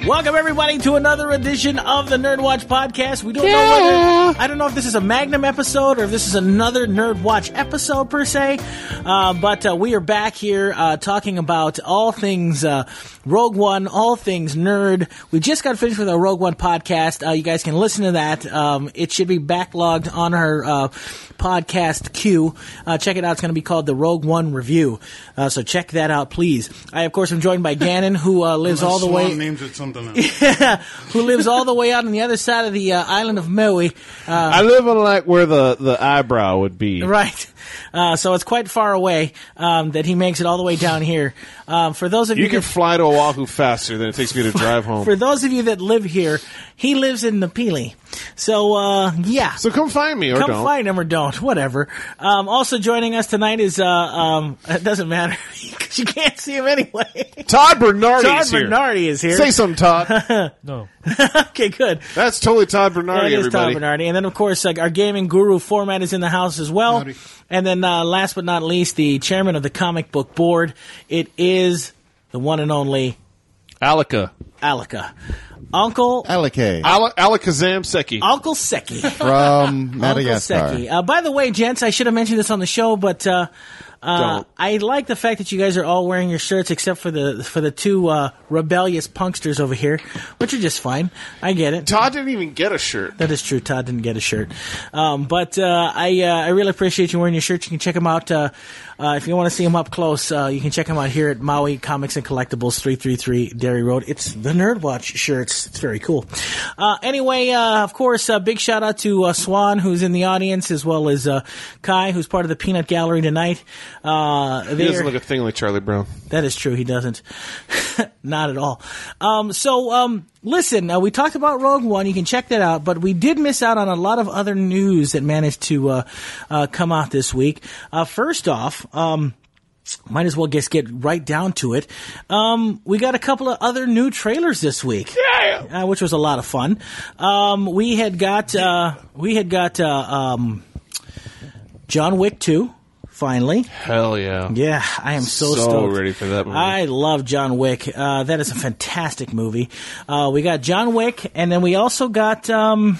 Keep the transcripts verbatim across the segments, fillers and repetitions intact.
Welcome everybody to another edition of the Nerd Watch podcast. We don't yeah. know whether I don't know if this is a Magnum episode or if this is another Nerd Watch episode per se, uh, but uh, we are back here uh, talking about all things uh, Rogue One, all things nerd. We just got finished with our Rogue One podcast. Uh, you guys can listen to that. Um, it should be backlogged on our uh, podcast queue. Uh, check it out. It's going to be called the Rogue One Review. Uh, so check that out, please. I of course am joined by Gannon, who uh, lives all the way. Names it something else. Yeah, who lives all the way out on the other side of the uh, island of Maui. Uh, I live on like where the, the eyebrow would be. Right. Uh, so it's quite far away um, that he makes it all the way down here. Um, for those of you, you can that, fly to Oahu faster than it takes me to drive home. For those of you that live here, he lives in Napili. So uh, yeah. So come find me or come don't. Come find him or don't, whatever. Um, also joining us tonight is uh, um, it doesn't matter because you can't see him anyway. Todd Bernardi Todd is here. Bernardi is here. Say something, Todd. No. Okay, good. That's totally Todd Bernardi, yeah, it is everybody. Todd Bernardi. And then, of course, uh, our gaming guru Format is in the house as well. Howdy. And then, uh, last but not least, the chairman of the comic book board. It is the one and only Alika. Alika. Uncle Alike. Al- Alakazam Seki. Uncle Seki. From Madagascar. Uncle Seki. Uh, by the way, gents, I should have mentioned this on the show, but uh, uh, I like the fact that you guys are all wearing your shirts except for the for the two uh, rebellious punksters over here, which are just fine. I get it. Todd didn't even get a shirt. That is true. Todd didn't get a shirt. Um, but uh, I uh, I really appreciate you wearing your shirt. You can check them out. Uh, uh, if you want to see them up close, uh, you can check them out here at Maui Comics and Collectibles, three thirty-three Dairy Road. It's the Nerd Watch shirts. It's very cool. Uh, anyway, uh, of course, uh, big shout out to uh, Swan, who's in the audience, as well as uh, Kai, who's part of the Peanut Gallery tonight. Uh, he doesn't look a thing like Charlie Brown. That is true. He doesn't. Not at all. Um, so, um, listen, uh, we talked about Rogue One. You can check that out. But we did miss out on a lot of other news that managed to uh, uh, come out this week. Uh, first off, um, might as well just get right down to it. Um, we got a couple of other new trailers this week, yeah, uh, which was a lot of fun. Um, we had got uh, we had got uh, um, John Wick two. Finally. Hell yeah. Yeah, I am so, so stoked. ready for that movie. I love John Wick. Uh, that is a fantastic movie. Uh, we got John Wick, and then we also got um,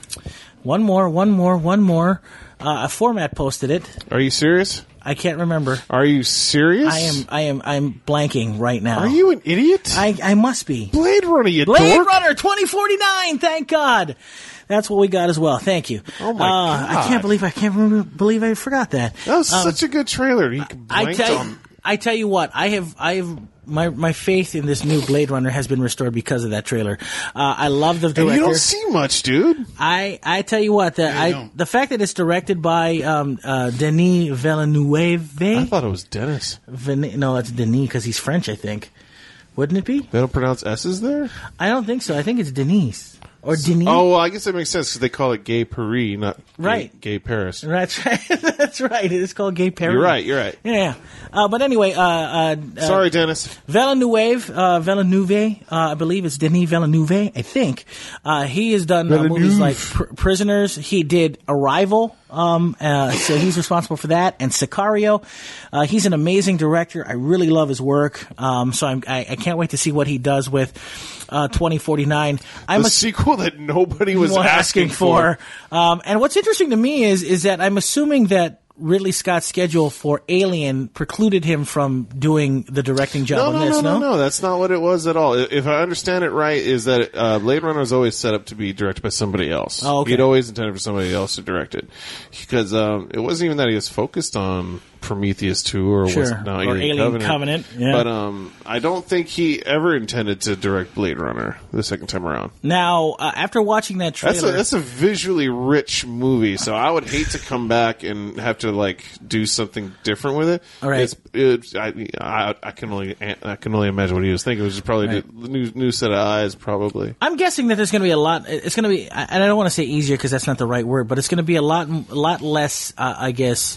one more, one more, one more. Uh, a Format posted it. Are you serious? I can't remember. Are you serious? I am. I am. I'm blanking right now. Are you an idiot? I. I must be. Blade Runner, you Blade dork. Runner twenty forty-nine. Thank God. That's what we got as well. Thank you. Oh my uh, God! I can't believe I can't remember, believe I forgot that. That was um, such a good trailer. You I tell you, I tell you what. I have. I have. My my faith in this new Blade Runner has been restored because of that trailer. Uh, I love the director. And you don't see much, dude. I, I tell you what, the, Yeah, you I, the fact that it's directed by um, uh, Denis Villeneuve. I thought it was Dennis. Ven- no, it's Denis because he's French, I think. Wouldn't it be? They don't pronounce S's there? I don't think so. I think it's Denise. Or Denis. Oh, well, I guess that makes sense because they call it Gay Paris, not right. Gay, gay Paris. That's right. That's right. It is called Gay Paris. You're right. You're right. Yeah. Uh, but anyway, uh, uh, sorry, Dennis. Villeneuve, uh, Villeneuve, uh, I believe it's Denis Villeneuve. I think uh, he has done uh, movies like Pr- Prisoners. He did Arrival. Um, uh, so he's responsible for that, and Sicario. Uh, he's an amazing director. I really love his work. Um, so I'm, I, I can't wait to see what he does with uh, twenty forty-nine. I'm the a, sequel that nobody was asking, asking for. for. Um, and what's interesting to me is is that I'm assuming that Ridley Scott's schedule for Alien precluded him from doing the directing job No, on no, this. no, No, no, no. That's not what it was at all. If I understand it right, is that uh, Blade Runner was always set up to be directed by somebody else. Oh, okay. He'd always intended for somebody else to direct it because um, it wasn't even that he was focused on Prometheus two or Sure. was no, Or Alien, Alien Covenant. Covenant, yeah. But um, I don't think he ever intended to direct Blade Runner the second time around. Now, uh, after watching that trailer, That's a, that's a visually rich movie, so I would hate to come back and have to like do something different with it. All right. It's, it's, I, I, I can only I can only imagine what he was thinking. It was just probably Right. a new new set of eyes, probably. I'm guessing that there's going to be a lot. It's going to be, and I don't want to say easier because that's not the right word, but it's going to be a lot, a lot less, uh, I guess,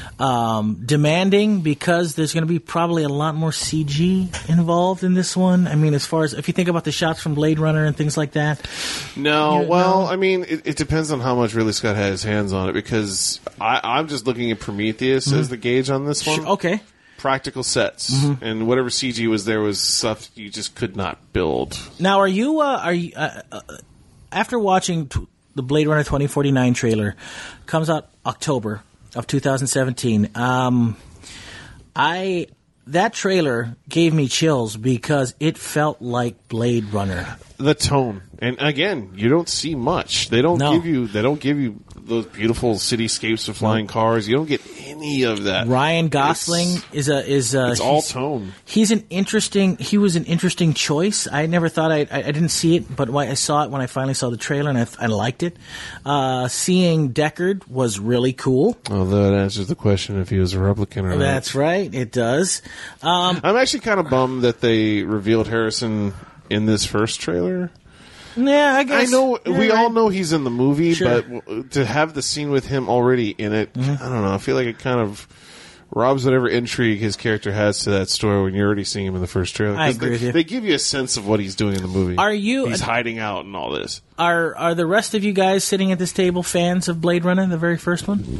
um, demanding because there's going to be probably a lot more C G involved in this one. I mean, as far as if you think about the shots from Blade Runner and things like that. No, Yeah, well, no. I mean, it, it depends on how much Ridley Scott had his hands on it because I, I'm just looking at Prometheus as the gauge on this one. Sure, okay. practical sets, Mm-hmm. and whatever C G was there was stuff you just could not build. Now, are you uh, are you uh, uh, after watching t- the Blade Runner twenty forty-nine trailer, comes out October of two thousand seventeen. Um, I that trailer gave me chills because it felt like Blade Runner. The tone, and again, you don't see much. They don't No. give you. They don't give you those beautiful cityscapes of flying cars. You don't get any of that. Ryan Gosling It's- is a is a, It's all he's- tone. He's an interesting. He was an interesting choice. I never thought I. I, I didn't see it, but when I saw it when I finally saw the trailer, and I, I liked it. Uh, seeing Deckard was really cool. Although that answers the question if he was a replicant or not. That's right. It does. Um, I'm actually kind of bummed that they revealed Harrison in this first trailer. yeah, I I guess. know You're we right. all know he's in the movie, Sure. but w- to have the scene with him already in it, Mm-hmm. I don't know. I feel like it kind of robs whatever intrigue his character has to that story when you're already seeing him in the first trailer. I 'Cause agree they, with you. They give you a sense of what he's doing in the movie. Are you- He's hiding out and all this. Are are the rest of you guys sitting at this table fans of Blade Runner, the very first one?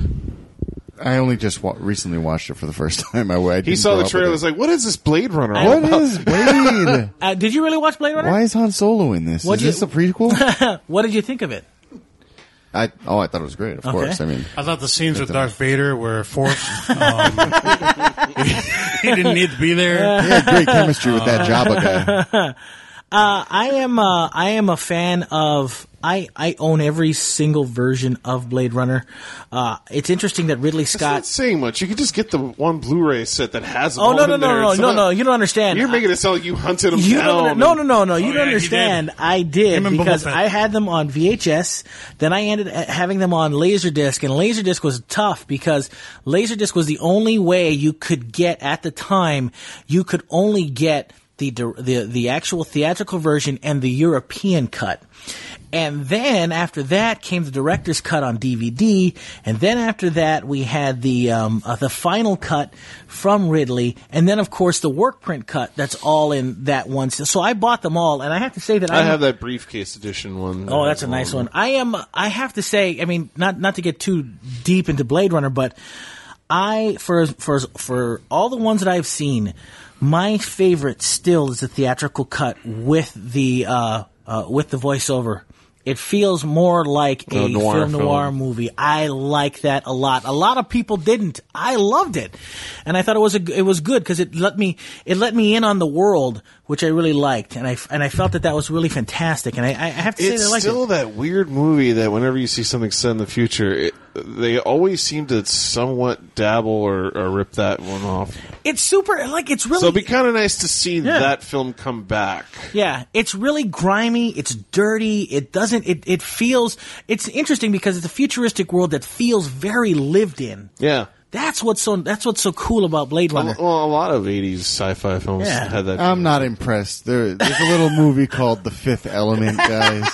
I only just wa- recently watched it for the first time. I, I He didn't saw grow the up trailer. with Was like, "What is this Blade Runner I- all it. What about?" is Blade? Uh, did you really watch Blade Runner? Why is Han Solo in this? What'd is you- this a prequel? What did you think of it? I oh, I thought it was great. Of Okay. course. I mean, I thought the scenes with Darth Vader were forced. Um, he didn't need to be there. he had great chemistry with that Jabba guy. Uh, I am uh, I am a fan of. I, I own every single version of Blade Runner. Uh, it's interesting that Ridley It's Scott. not saying much. You could just get the one Blu-ray set that has them Oh all no no in no there. no It's no not- no! You don't understand. You're making it sound like you hunted them You down. don't, no, no, no, no. You Oh, don't yeah, he understand. did. I did Him and Boba because Fett. I had them on V H S. Then I ended up having them on Laserdisc, and Laserdisc was tough because Laserdisc was the only way you could get at the time. You could only get the the the actual theatrical version and the European cut. And then after that came the director's cut on D V D, and then after that we had the um, uh, the final cut from Ridley, and then of course the work print cut. That's all in that one. So I bought them all, and I have to say that I I'm, have that briefcase edition one. Oh, that's a nice one. I am. I have to say. I mean, not not to get too deep into Blade Runner, but I for for for all the ones that I've seen, my favorite still is the theatrical cut with the uh, uh, with the voiceover. It feels more like a A noir film noir film. movie. I like that a lot. A lot of people didn't. I loved it, and I thought it was a, it was good because it let me it let me in on the world, which I really liked, and I and I felt that that was really fantastic. And I, I have to say It's that I liked still it. that weird movie that whenever you see something set in the future, it, they always seem to somewhat dabble or, or rip that one off. It's super like it's really So it'd be kind of nice to see Yeah. that film come back. yeah. It's really grimy. It's dirty. It doesn't. It it feels. It's interesting because it's a futuristic world that feels very lived in. Yeah. That's what's so. That's what's so cool about Blade A, Runner. well, a lot of eighties sci-fi films Yeah. had that. I'm not impressed. There, there's a little movie called The Fifth Element, guys.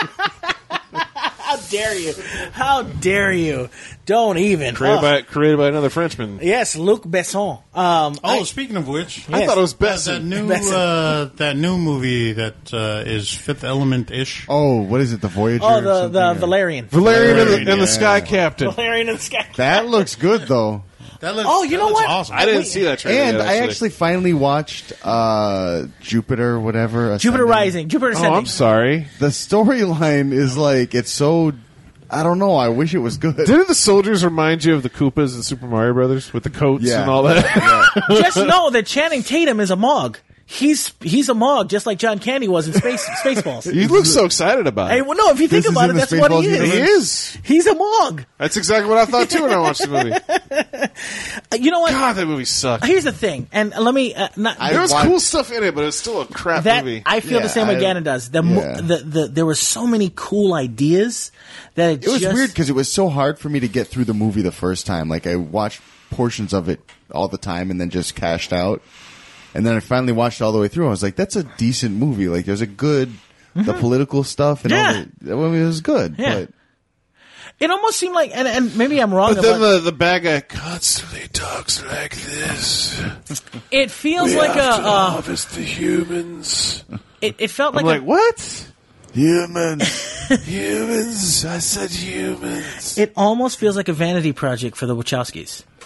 How dare you? How dare you? Don't even. created Ugh. by created by another Frenchman. Yes, Luc Besson. Um, Oh, I- speaking of which, I thought it was that, best. that new Besson. uh, that new movie that uh, is Fifth Element ish. Oh, what is it? The Voyager? oh, or the something? the Valerian. Valerian and the, and Yeah. the Sky Captain. Valerian and the Sky. That looks good, though. That looks, Oh, you that know looks what? Awesome. I didn't Wait. see that trailer. And yet, I actually finally watched uh, Jupiter, whatever. Jupiter Ascending. Rising. Jupiter Oh, Ascending. I'm sorry. The storyline is like, it's so, I don't know, I wish it was good. Didn't the soldiers remind you of the Koopas in Super Mario Brothers with the coats Yeah. and all that? Just know that Channing Tatum is a Mog. He's he's a Mog, just like John Candy was in Space Spaceballs. You look so excited about Hey, it. well, no, if you think This is about in it, the that's what he Spaceballs is. universe? He is. He's a Mog. That's exactly what I thought too when I watched the movie. Uh, You know what? God, that movie sucked. Here's the thing, and let me uh, not. I There was watched- cool stuff in it, but it was still a crap that movie. I feel Yeah, the same way I- Gannon does. The, mo- yeah. the the there were so many cool ideas that it, It was just, weird because it was so hard for me to get through the movie the first time. Like, I watched portions of it all the time and then just cashed out. And then I finally watched it all the way through. I was like, that's a decent movie. Like, there's a good, the political stuff and Yeah. all the, I mean, it was good. Yeah. But It almost seemed like, and, and maybe I'm wrong. But then about, the, the bad guy constantly talks like this. it feels We like a. have to Uh, harvest the humans. it, it felt I'm like, like, a, what? humans. Humans? I said humans. it almost feels like a vanity project for the Wachowskis.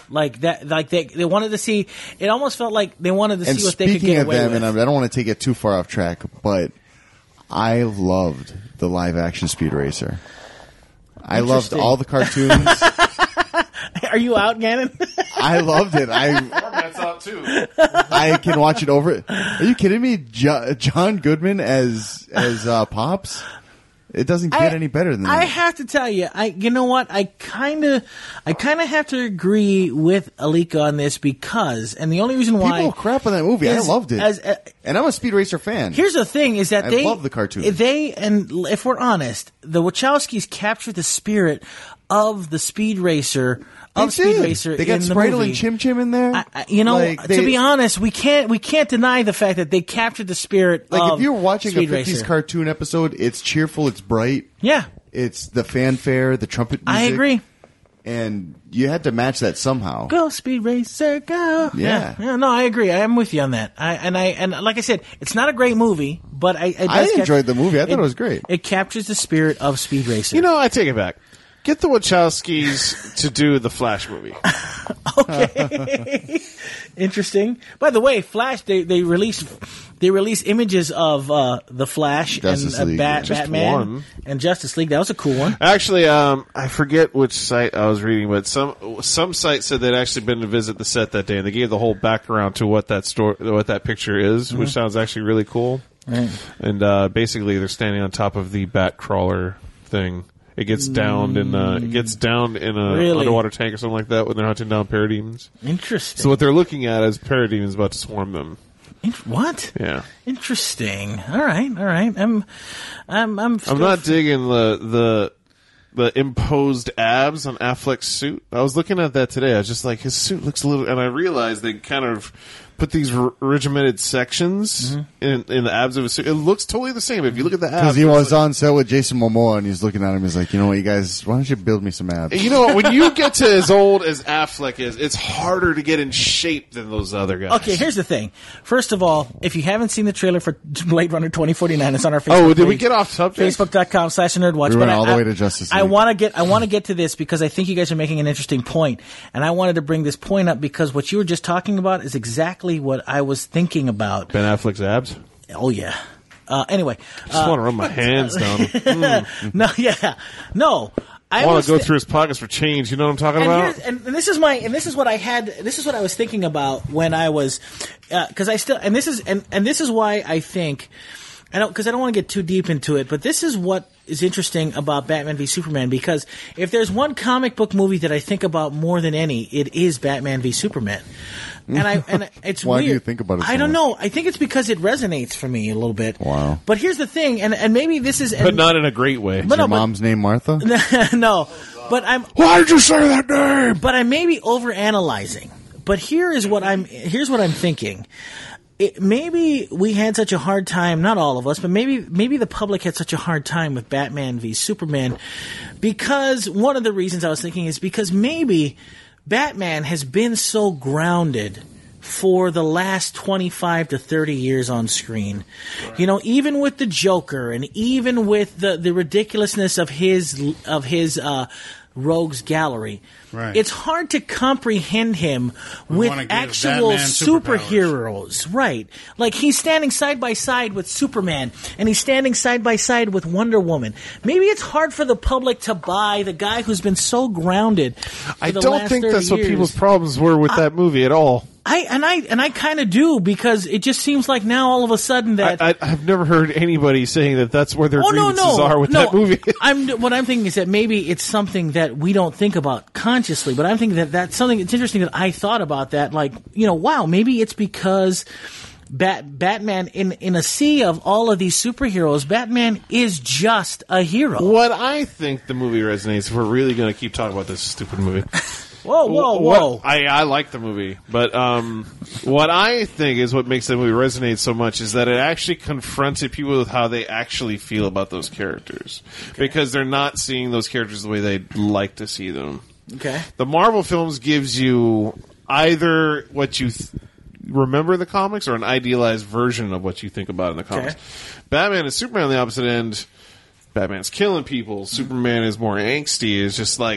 Like that, like they they wanted to see. It almost felt like they wanted to And see what they could speaking get of away them, with. and I don't want to take it too far off track, but I loved the live action Speed Racer. I loved Interesting. all the cartoons. Are you out, Gannon? I loved it. I That's out too. I can watch it over. Are you kidding me? Jo- John Goodman as as uh, Pops. It doesn't get I- any better than I that. have to tell you, I you know what? I kind of, I kind of have to agree with Alika on this because, and the only reason why People crap on that movie. I is- loved it, as- uh, and I'm a Speed Racer fan. Here's the thing: is that I they love the cartoon. They and if we're honest, the Wachowskis captured the spirit of the Speed Racer They of Speed did. Racer. They got in the Spritle movie. and Chim Chim in there. I, I, you know, Like, to they- be honest, we can't we can't deny the fact that they captured the spirit. like of if you're watching Speed a fifties Racer. cartoon episode, it's cheerful, it's bright, yeah, it's the fanfare, the trumpet music. I agree. And you had to match that somehow. Go Speed Racer, go! Yeah. yeah, no, I agree. I am with you on that. I and I and like I said, it's not a great movie, but I it I does cap- enjoyed the movie. I thought it was great. It captures the spirit of Speed Racer. You know, I take it back. Get the Wachowskis to do the Flash movie. Okay. Interesting. By the way, Flash they they released they released images of uh, the Flash Justice and uh, League, Bat, yeah. Just Batman one. and Justice League. That was a cool one. Actually, um, I forget which site I was reading, but some some site said they'd actually been to visit the set that day, and they gave the whole background to what that story, what that picture is, which sounds actually really cool. Right. And uh, basically, they're standing on top of the bat crawler thing. It gets downed in uh, it gets downed in a Really? underwater tank or something like that when they're hunting down parademons. Interesting. So what they're looking at is parademons about to swarm them. In- what? Yeah. Interesting. All right. All right. I'm. I'm. I'm. Still I'm not digging the the the imposed abs on Affleck's suit. I was looking at that today. I was just like, his suit looks a little, and I realized they kind of put these r- regimented sections Mm-hmm. in, in the abs of his suit. It looks totally the same. If you look at the abs, Because he it's was like- on set with Jason Momoa, and he's looking at him. He's like, you know what, you guys, why don't you build me some abs? You know what? When you get to as old as Affleck is, it's harder to get in shape than those other guys. Okay, here's the thing. First of all, if you haven't seen the trailer for Blade Runner twenty forty-nine, it's on our Facebook Oh, did we page. get off subject? Facebook.com slash Nerdwatch. We But went I- all the I- way to Justice I League. want to get I want to get to this because I think you guys are making an interesting point, and I wanted to bring this point up because what you were just talking about is exactly what I was thinking about. Ben Affleck's abs. Oh yeah. Uh, anyway, I just want to run my hands down. Mm. no, yeah, no. I, I want was to go thi- through his pockets for change. You know what I'm talking and, about? here's- and, and this is my and this is what I had. This is what I was thinking about when I was because I still and this is and, and this is why I think I don't because I don't want to get too deep into it. But this is what is interesting about Batman v Superman because if there's one comic book movie that I think about more than any, it is Batman v Superman. And I and it's Why do weird. you think about it so I don't much? know. I think it's because it resonates for me a little bit. Wow. But here's the thing, and and maybe this is but and, not in a great way. But Your no, but- mom's name Martha? no, but I'm Why did you say that name? but I may be overanalyzing. But here is what I'm here's what I'm thinking. It, maybe we had such a hard time, not all of us, but maybe maybe the public had such a hard time with Batman v Superman because one of the reasons I was thinking is because maybe Batman has been so grounded for the last twenty-five to thirty years on screen. You know, even with the Joker and even with the, the ridiculousness of his of his uh rogues gallery. Right. It's hard to comprehend him We with wanna give actual Batman superheroes. Right. Like he's standing side by side with Superman and he's standing side by side with Wonder Woman. Maybe it's hard for the public to buy the guy who's been so grounded for I the don't last think thirty that's what years. people's problems were with that movie at all. I and I and I kind of do because it just seems like now all of a sudden that I, I, I've never heard anybody saying that that's where their oh no grievances no are with no that movie. I'm what I'm thinking is that maybe it's something that we don't think about consciously, but I'm thinking that that's something. It's interesting that I thought about that. Like you know, wow, maybe it's because. Bat, Batman in in a sea of all of these superheroes, Batman is just a hero. What I think the movie resonates, if we're really going to keep talking about this stupid movie. Whoa, whoa, What- whoa! I, I like the movie, but um, what I think is what makes the movie resonate so much is that it actually confronted people with how they actually feel about those characters. Because they're not seeing those characters the way they'd like to see them. Okay, The Marvel films gives you either what you th- remember the comics or an idealized version of what you think about in the comics. Okay. Batman and Superman on the opposite end, Batman's killing people. Superman is more angsty. It's just like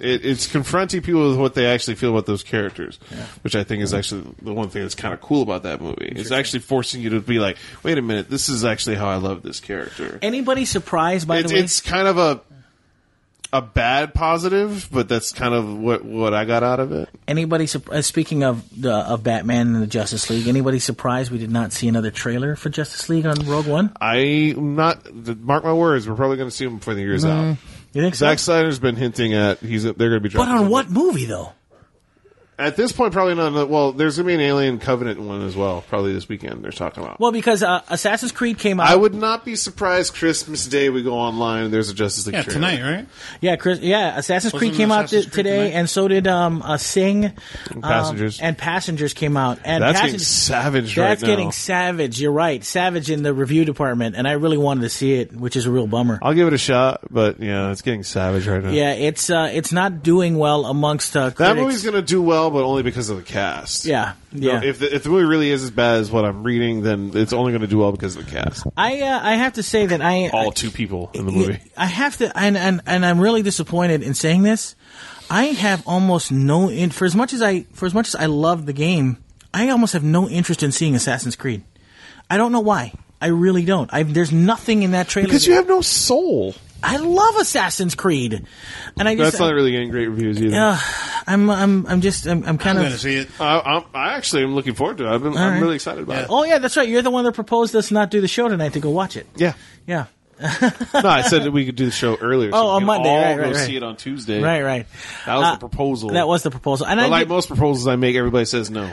It, it's confronting people with what they actually feel about those characters, yeah. which I think is actually the one thing that's kind of cool about that movie. It's actually forcing you to be like, wait a minute, this is actually how I love this character. Anybody surprised by it's, the way? It's kind of a a bad positive, but that's kind of what what I got out of it. Anybody uh, speaking of the of Batman and the Justice League? Anybody surprised we did not see another trailer for Justice League on Rogue One? I'm not. Mark my words, we're probably going to see them before the year's mm. out. You think Zack so? Snyder's been hinting at he's they're going to be. But on what movie though? At this point, probably not. Well, there's going to be an Alien Covenant one as well, probably this weekend they're talking about. Well, because uh, Assassin's Creed came out. I would not be surprised Christmas Day we go online and there's a Justice League yeah, trailer. tonight, right? Yeah, Chris, yeah, Assassin's Wasn't Creed came Assassin's out Creed today, tonight? and so did um, uh, Sing. And Passengers. Um, and Passengers came out. And That's Passengers, getting savage right now. That's getting savage, you're right. Savage in the review department, and I really wanted to see it, which is a real bummer. I'll give it a shot, but yeah, it's getting savage right now. Yeah, it's uh, it's not doing well amongst uh, critics. That movie's going to do well, but only because of the cast. Yeah, yeah. No, if, the, if the movie really is as bad as what I'm reading, then it's only going to do well because of the cast. I uh, I have to say that I All I, two people in the movie. I have to, and, and and I'm really disappointed in saying this. I have almost no in for as much as I for as much as I love the game, I almost have no interest in seeing Assassin's Creed. I don't know why. I really don't. I, there's nothing in that trailer Because that, you have no soul. I love Assassin's Creed, and I just That's not really getting great reviews either. Uh, I'm I'm I'm just I'm, I'm kind I'm of. going to see it. I, I'm, I actually am looking forward to it. I've been, I'm right. really excited about Yeah. it. Oh yeah, that's right. You're the one that proposed us not do the show tonight to go watch it. Yeah. Yeah. No, I said that we could do the show earlier. So Oh, we on can Monday, all right, go right, right. see it on Tuesday. Right, right. That was Uh, the proposal. That was the proposal, and But I like did- most proposals I make, everybody says no.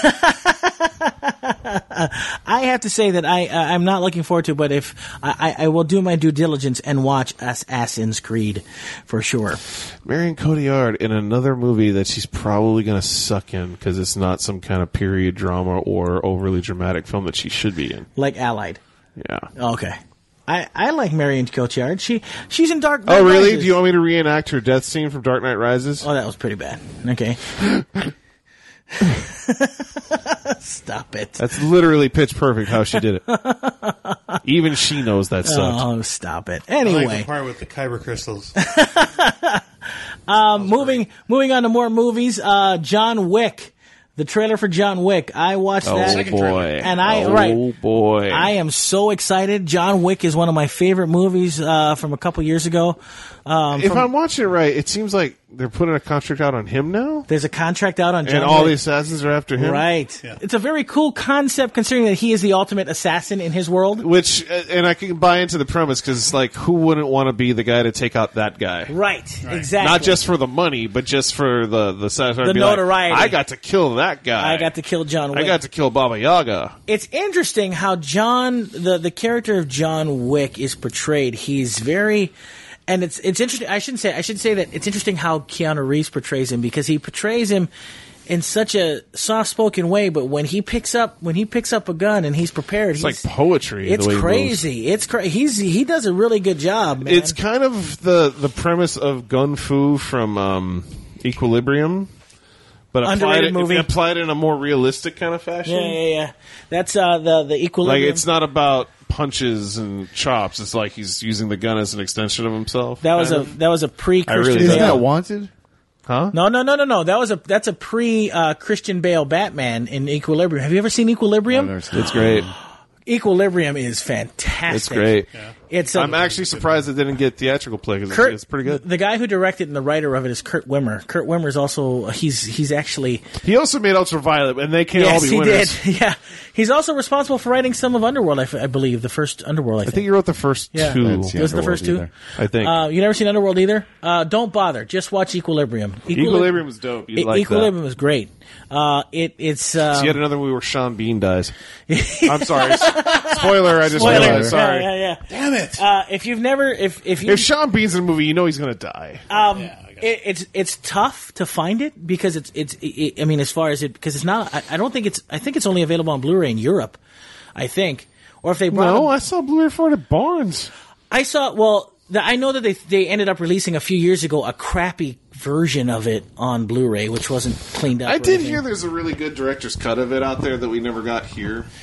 I have to say that I uh, I'm not looking forward to it, but if I, I, I will do my due diligence and watch Assassin's Creed for sure. Marion Cotillard in another movie that she's probably going to suck in because it's not some kind of period drama or overly dramatic film that she should be in. Like Allied. Yeah. Okay. I, I like Marion Cotillard. She she's in Dark Knight Oh, really? Rises. Do you want me to reenact her death scene from Dark Knight Rises? Oh, that was pretty bad. Okay. Stop it. That's literally pitch perfect how she did it. Even she knows that sucked. Oh, stop it. I like Anyway, the part with the kyber crystals. um, moving moving on to more movies. Uh, John Wick. The trailer for John Wick. I watched Oh, that. Second boy. trailer. And I- oh, right. boy. I am so excited. John Wick is one of my favorite movies uh, from a couple years ago. Um, if from- I'm watching it right, it seems like they're putting a contract out on him now? there's a contract out on John And all Wick. the assassins are after him? Right. Yeah. It's a very cool concept considering that he is the ultimate assassin in his world. Which, uh, and I can buy into the premise because it's like, who wouldn't want to be the guy to take out that guy? Right. Exactly. Not just for the money, but just for the the, The notoriety. I got to kill that guy. I got to kill John Wick. I got to kill Baba Yaga. It's interesting how John, the, the character of John Wick is portrayed. He's very, and it's it's interesting. I shouldn't say. I should say that it's interesting how Keanu Reeves portrays him because he portrays him in such a soft-spoken way. But when he picks up when he picks up a gun and he's prepared, It's he's, like poetry. It's the way he crazy. It's cra- He's he does a really good job, man. It's kind of the the premise of Gun Fu from um, Equilibrium, but applied Underrated it, movie. applied in a more realistic kind of fashion. yeah, yeah, yeah. That's uh, the the Like equilibrium. it's not about punches and chops. It's like he's using the gun as an extension of himself. that was kind a of. that was a pre I really Christian Isn't Yeah. Bale. that Wanted? Huh? No, no, no, no, no. That was a that's a pre uh, Christian Bale Batman in Equilibrium. Have you ever seen Equilibrium? It's great. Equilibrium is fantastic. It's great. It's a, I'm actually surprised it didn't get theatrical play because Kurt, it's pretty good. The guy who directed and the writer of it is Kurt Wimmer. Kurt Wimmer is also he's he's actually He also made Ultraviolet, and they can't all yes be he winners. did yeah he's also responsible for writing some of Underworld I, f- I believe the first Underworld I I think, think you wrote the first Yeah. two. That's- yeah. was it the Underworld first two either. I think uh, you never seen Underworld either uh, don't bother just watch Equilibrium Equilibrium was dope. You'd E- like Equilibrium is great uh, it it's uh, that. Yet another movie where Sean Bean dies. I'm sorry. S- Spoiler. I just spoiler. realized. Sorry. yeah yeah yeah Damn it! uh, if you've never if if you If Sean Bean's in a movie, you know he's going to die. Um, Yeah, I guess. it, it's it's tough to find it because it's it's it, I mean as far as it because it's not I, I don't think it's I think it's only available on Blu-ray in Europe, I think, or if they brought no, it- I saw Blu-ray for it at Barnes. I saw well the, I know that they they ended up releasing a few years ago a crappy version of it on Blu-ray which wasn't cleaned up. I or did anything. hear there's a really good director's cut of it out there that we never got here.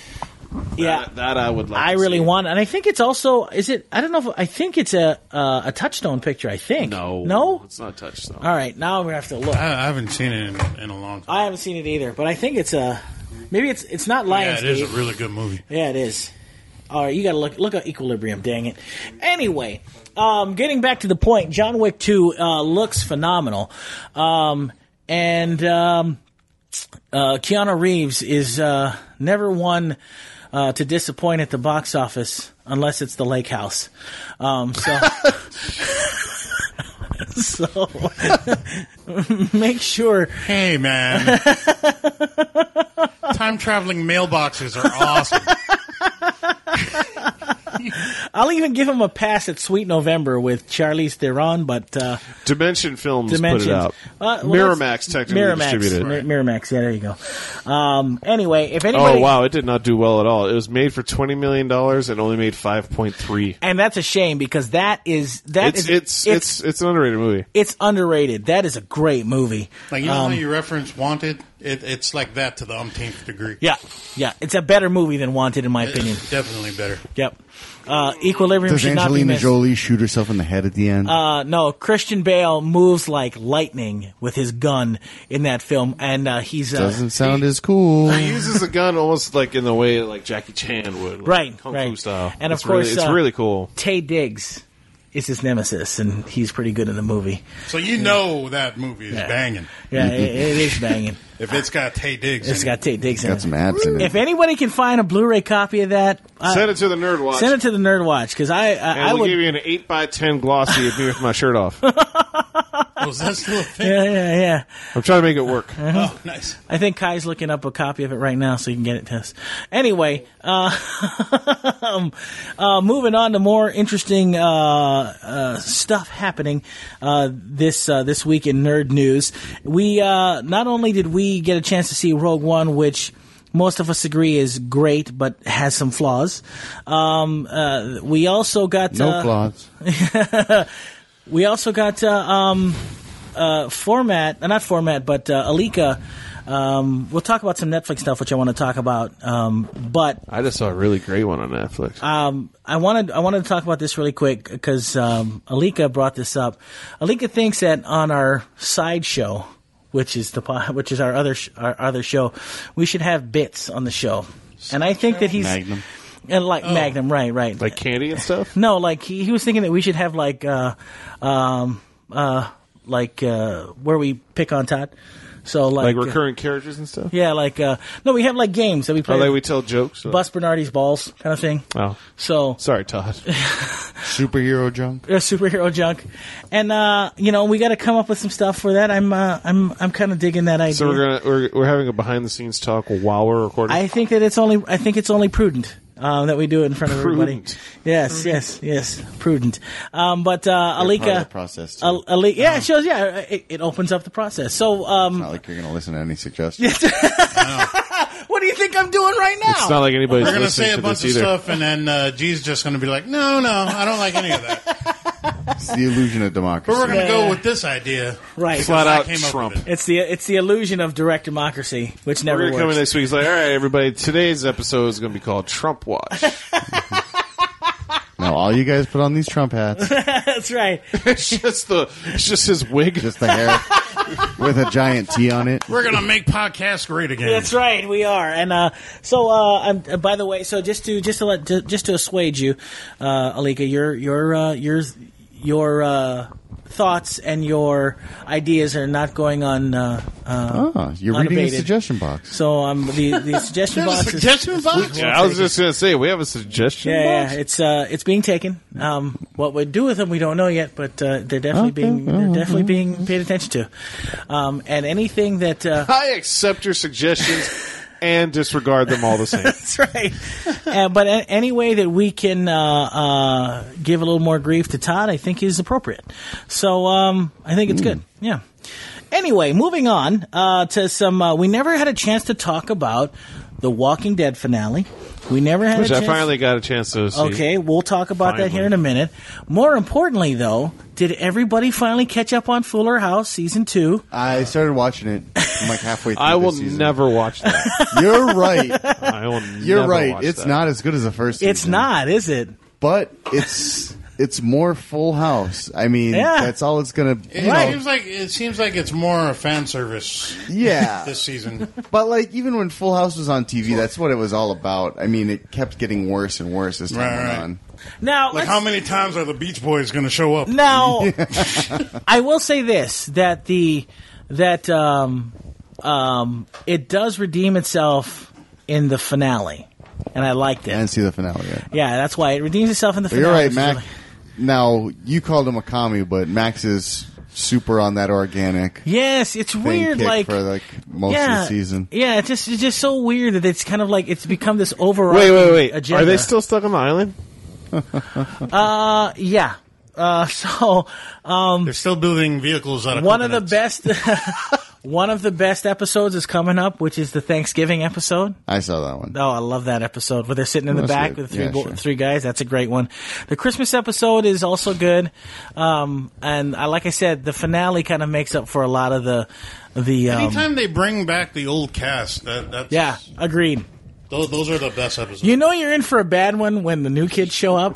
Yeah, that, that I would like. I to really see. want, and I think it's also. Is it? I don't know. If, I think it's a uh, a Touchstone picture. I think. No, no, it's not Touchstone. All right, now we have to look. I, I haven't seen it in, in a long time. I haven't seen it either, but I think it's a. Maybe it's it's not Yeah, Lionsgate. it is a really good movie. Yeah, it is. All right, you got to look look at Equilibrium. Dang it. Anyway, um, getting back to the point, John Wick two uh, looks phenomenal, um, and um, uh, Keanu Reeves is uh, never one uh, to disappoint at the box office unless it's The Lake House. Um, so. So, make sure. Hey, man. Time traveling mailboxes are awesome. I'll even give him a pass at Sweet November with Charlize Theron, but uh, Dimension Films Dimensions. put it out. Uh, well, Miramax technically Miramax, distributed. Mi- Miramax, yeah, there you go. Um, anyway, if anybody, Oh wow, it did not do well at all. It was made for twenty million dollars and only made five point three. and that's a shame because that is that It's is it's it's it's an underrated movie. it's underrated. That is a great movie. Like, you know Um, how you reference Wanted? It, it's like that to the umpteenth degree. Yeah, yeah, it's a better movie than Wanted, in my opinion. It's definitely better. Yep. Uh, Equilibrium Does should not be Angelina missed. Jolie shoot herself in the head at the end? Uh, no, Christian Bale moves like lightning with his gun in that film, and uh, he's uh, Doesn't sound as cool. He uses the gun almost like in the way like Jackie Chan would, like Right, Kung right. Fu style. And of It's really- course, it's uh, really cool. Taye Diggs is his nemesis, and he's pretty good in the movie. So you know that movie is banging. Yeah, it, it is banging. If it's got Taye Diggs It's in got Taye Diggs in Got it. some abs in it. If anybody can find a Blu-ray copy of that, uh, Send it to the Nerd Watch. send it to the Nerd Watch because I, I, and I we'll would. give you an eight by ten glossy of me with my shirt off. it. Oh, is that still a thing? Yeah, yeah, yeah. I'm trying to make it work. Oh, nice. I think Kai's looking up a copy of it right now so you can get it to us. Anyway, uh, um, uh, moving on to more interesting uh, uh, stuff happening uh, this uh, this week in nerd news. We uh, not only did we get a chance to see Rogue One, which most of us agree is great, but has some flaws. Um, uh, we also got no uh, flaws. we also got uh, um, uh, format, uh, not format, but uh, Alika. Um, we'll talk about some Netflix stuff, which I want to talk about. Um, but I just saw a really great one on Netflix. um, I wanted I wanted to talk about this really quick because um, Alika brought this up. Alika thinks that on our side show, which is the po- which is our other sh- our other show, we should have bits on the show, and I think that he's Magnum. and like Magnum, right, right, Like candy and stuff? no, like he, he was thinking that we should have like uh, um, uh, like uh, where we pick on Todd. So like, Like recurring characters and stuff? uh, yeah, like uh, no, we have like games that we play. Or like we tell jokes? Bust Bernardi's balls kind of thing. Oh. So Sorry, Todd. Superhero junk. uh, superhero junk, and uh, you know we got to come up with some stuff for that. I'm uh, I'm I'm kind of digging that idea. So we're gonna we're, we're having a behind the scenes talk while we're recording. I think that it's only I think it's only prudent. Um, that we do it in front of everybody. Prudent. Yes, yes, yes, prudent. Um, but uh, Part of the Alika, process. Too. Al- Ali- yeah, it shows. Yeah, it, it opens up the process. So, um, Not like you're going to listen to any suggestions. what do you think I'm doing right now? it's not like anybody's We're going to listening say a to bunch this of either. stuff, and then uh, G's just going to be like, no, no, I don't like any of that. It's the illusion of But democracy. we're going to Yeah. go with this idea. Right. Flat I out came up Trump. with it. It's the it's the illusion of direct democracy, which never We're gonna come in works. this week. It's like, all right, everybody. Today's episode is going to be called Trump Watch. Now, all you guys put on these Trump hats, That's right. it's just the, it's just his wig. just the hair with a giant T on it. We're going to make podcasts great again. That's right, we are. And uh, so, uh, I'm, uh, by the way, so just to just to let to, just to assuage you, uh, Alika, your your uh, your your uh, thoughts and your ideas are not going on. Uh, uh, Oh, you're reading the Unabated. suggestion box. so um, the the suggestion There's a box is suggestion box? Yeah, I was just going to say, we have a suggestion yeah, box? yeah, it's uh, it's being taken. Um, what we do with them, we don't know yet, but uh, they're definitely Okay. being they're definitely being paid attention to. Um, and anything that uh, I accept your suggestions and disregard them all the same. that's right. uh, but a- any way that we can uh, uh, give a little more grief to Todd, I think is appropriate. So um, I think it's good. Yeah. Anyway, moving on uh, to some. Uh, we never had a chance to talk about the Walking Dead finale. We never had Which a I chance. finally got a chance to see. Okay, we'll talk about that here in a minute. More importantly, though, did everybody finally catch up on Fuller House season two? I started watching it. I'm like halfway through I will this season. never watch that. You're right. I will You're never right. watch It's that. not as good as the first season. It's not, is it? But it's it's more Full House. I mean, Yeah. that's all it's gonna. It You know, seems like it seems like it's more fan service yeah. this season. But like even when Full House was on T V, that's what it was all about. I mean, it kept getting worse and worse as time Right, went right. on. Now, Like let's- how many times are the Beach Boys going to show up? Now, I will say this: that the that um, um, it does redeem itself in the finale, and I liked I it. didn't see the finale yet. Yeah, that's why it redeems itself in the But finale. you're right, which is Mac. really- Now you called him a commie, but Max is super on that organic Yes, it's thing weird. kick Like for like most yeah, of the season. yeah, it's just it's just so weird that it's kind of like it's become this overall. Wait, wait, wait. Agenda. Are they still stuck on the island? Uh, yeah. Uh, so um, They're still building vehicles out of one of the coconuts. best. One of the best episodes is coming up, which is the Thanksgiving episode. I saw that one. Oh, I love that episode where they're sitting in the That's back good. with the three Yeah, bo- sure. three guys. That's a great one. The Christmas episode is also good, um, and I, like I said, the finale kind of makes up for a lot of the the. Um, Anytime they bring back the old cast, that that's yeah, agreed. Those, those are the best episodes. You know you're in for a bad one when the new kids show up.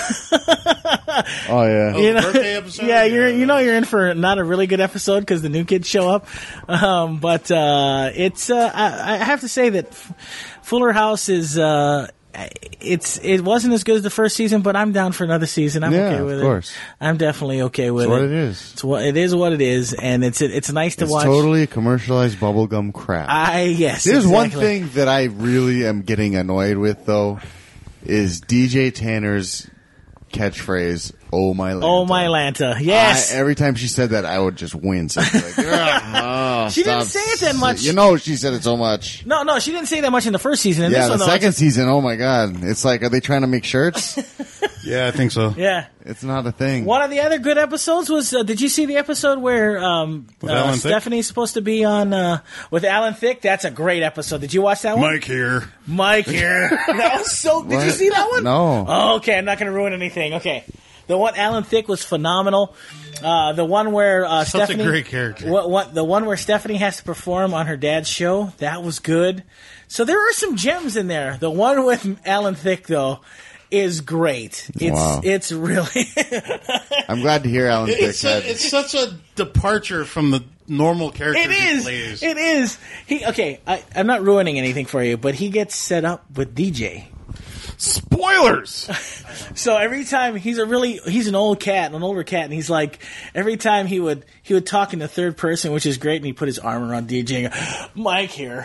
Oh yeah. Oh, You the know, birthday episode? yeah, you're Yeah. you know you're in for not a really good episode because the new kids show up. Um, but uh, it's uh, I, I have to say that F- Fuller House is uh, it's it wasn't as good as the first season, but I'm down for another season. I'm Yeah, okay of with course. it. I'm definitely okay with That's what it. it is. It's what it is. What it is, and it's it's nice to It's watch. totally commercialized bubblegum crap. I yes. There's one exactly. thing that I really am getting annoyed with, though, is D J Tanner's catchphrase, "Oh my Lanta." Oh my Lanta! Yes. I, every time she said that, I would just wince. I'd be like, "Ugh, oh, She didn't stop say it that much. You know, she said it so much. no, no, she didn't say that much in the first season. In Yeah, this the one, though, second season, oh my god, it's like, are they trying to make shirts? Yeah, I think so. yeah. It's not a thing. One of the other good episodes was, uh, did you see the episode where um, With uh, Alan Thicke? Stephanie's supposed to be on uh, with Alan Thicke? That's a great episode. Did you watch that one? Mike here. Mike here. That was so. Did you What? see that one? No. Oh, okay, I'm not going to ruin anything. Okay, the one Alan Thicke was phenomenal. Uh, the one where uh, Such a Stephanie, great character. What, what the one where Stephanie has to perform on her dad's show? That was good. So there are some gems in there. The one with Alan Thicke though is great. It's Wow. it's really. I'm glad to hear Alan Thicke It's, had. a, it's such a departure from the normal characters It he is. plays. It is. He okay. I, I'm not ruining anything for you, but he gets set up with D J. Spoilers! So every time he's a really he's an old cat, an older cat, and he's like every time he would he would talk in the third person, which is great, and he put his arm around D J and go, Mike here.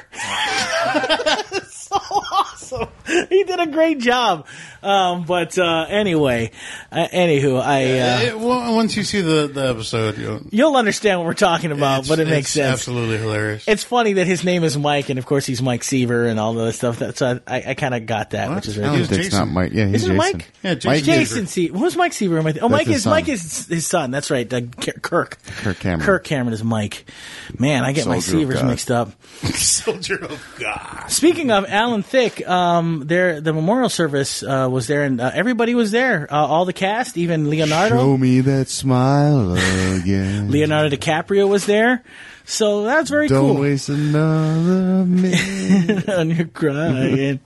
So awesome. He did a great job. Um, but uh, anyway, uh, anywho, I uh, It- well, once you see the, the episode, you'll, you'll understand what we're talking about, it's- but it makes it's sense. Absolutely hilarious. It's funny that his name is Mike, and of course he's Mike Seaver and all the other stuff. That, so I, I kind of got that, What? which is He really Alan was Thicke's Jason. not Mike. Yeah, he's Isn't it Jason. Mike? Yeah, Jason Mike Seaver. Jason Seaver. Who's Mike Seaver? Am I th- Oh, That's Mike his is son. Mike is his son. That's right. Uh, K- Kirk. Kirk Cameron. Kirk Cameron is Mike. Man, I get my Soldier of Seavers God. mixed up. Soldier of God. Speaking of Alan Thicke, um, there the memorial service uh, was there, and uh, everybody was there. Uh, all the cast, even Leonardo. Show me that smile again. Leonardo DiCaprio was there. So that's very Don't cool. waste another minute. And you're crying.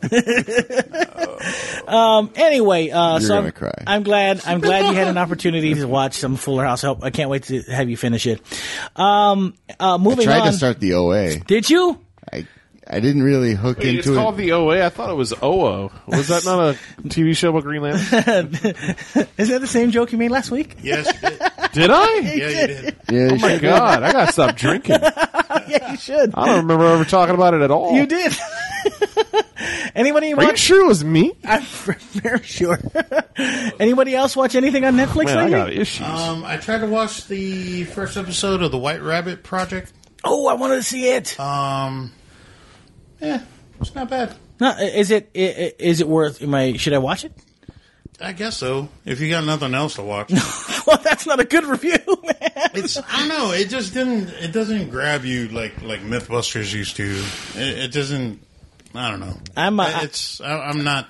um. Anyway, uh, You're so gonna I'm, cry. I'm glad. I'm glad you had an opportunity to watch some Fuller House. I, hope, I can't wait to have you finish it. Um. Uh. I Moving tried on. to start the O A. Did you? I I didn't really hook Wait, it's into called it. the O A? I thought it was O O. Was that not a T V show about Green Lantern? Is that the same joke you made last week? Yes, you did. Did I? Yeah, you did. Yeah, Oh my god, I gotta stop drinking. Yeah, you should. I don't remember ever talking about it at all. You did. Anybody Are you watch? sure it was me? I'm very sure. Anybody else watch anything on Netflix Man, I lately? got issues. Um, I tried to watch the first episode of the White Rabbit Project. Oh, I wanted to see it. Um, yeah, it's not bad. No, is it? i- i- Is it worth? Am I? Should I watch it? I guess so. If you got nothing else to watch, Well, that's not a good review, man. it's I don't know. It just didn't. It doesn't grab you like like MythBusters used to. It, it doesn't. I don't know. I'm, uh, it's I, I'm not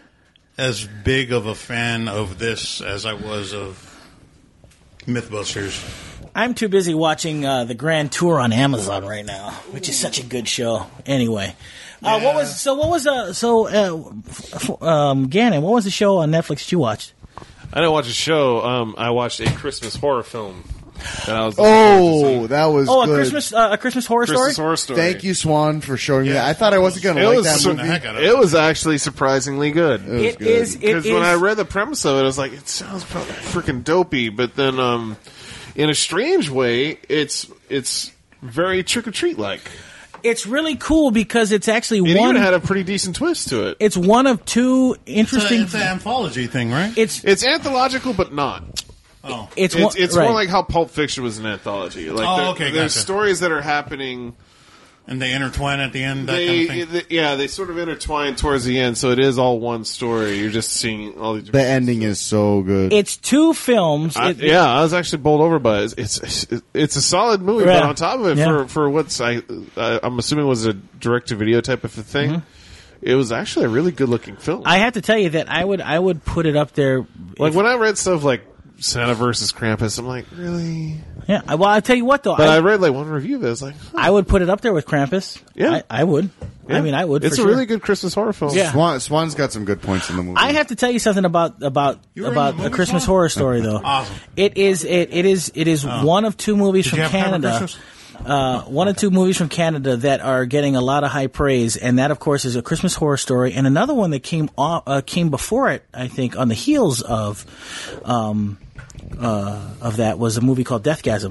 as big of a fan of this as I was of Mythbusters. I'm too busy watching uh, the Grand Tour on Amazon right now, which is such a good show. Anyway, uh, Yeah. what was so? What was uh, so? Uh, f- um, Gannon, what was the show on Netflix that you watched? I didn't watch a show. Um, I watched a Christmas horror film. That I was looking forward to Oh, that was Oh, a good. Christmas uh, a Christmas horror Christmas story. horror story. Thank you, Swan, for showing me Yeah. that. I thought I wasn't going to It like was that so- the movie. heck out of It was actually surprisingly good. It was It good. is. It Because is. when I read the premise of it, I was like, it sounds probably freaking dopey. But then, um, in a strange way, it's it's very trick or treat like. It's really cool because it's actually It one. even had a pretty decent twist to it. it's one of two It's, a, interesting. it's an anthology thing, right? It's It's anthological, but not. oh. it's It's, one, it's right. more like how Pulp Fiction was an anthology. Like Oh, there- okay, there's gotcha. stories that are happening. And they intertwine at the end, that They, kind of thing. they- yeah, they sort of intertwine towards the end, so it is all one story. You're just seeing all these. The different ending is so good. it's two films. I, It- yeah, I was actually bowled over by it. It's it's, it's a solid movie, Yeah. but on top of it, Yeah. for for what's I, I I'm assuming was a direct to video type of a thing. It was actually a really good looking film. I have to tell you that I would I would put it up there. like when I read stuff like Santa versus Krampus, I'm like, really? Yeah. Well, I'll tell you what though. But I, I, read like one review of it. I was like, huh. I would put it up there with Krampus. Yeah. I, I would. I Yeah. mean, I would. It's for a sure. really good Christmas horror film. Yeah. Swan, Swan's got some good points in the movie. I have to tell you something about about You were in about the a movie, Christmas Swan? horror story though. Awesome. It is it, it is it is one of two movies Did from you have Pepper Canada. Christmas? Uh, one of two movies from Canada that are getting a lot of high praise, and that, of course, is A Christmas Horror Story, and another one that came off, uh, came before it, I think, on the heels of um, uh, of that was a movie called Deathgasm.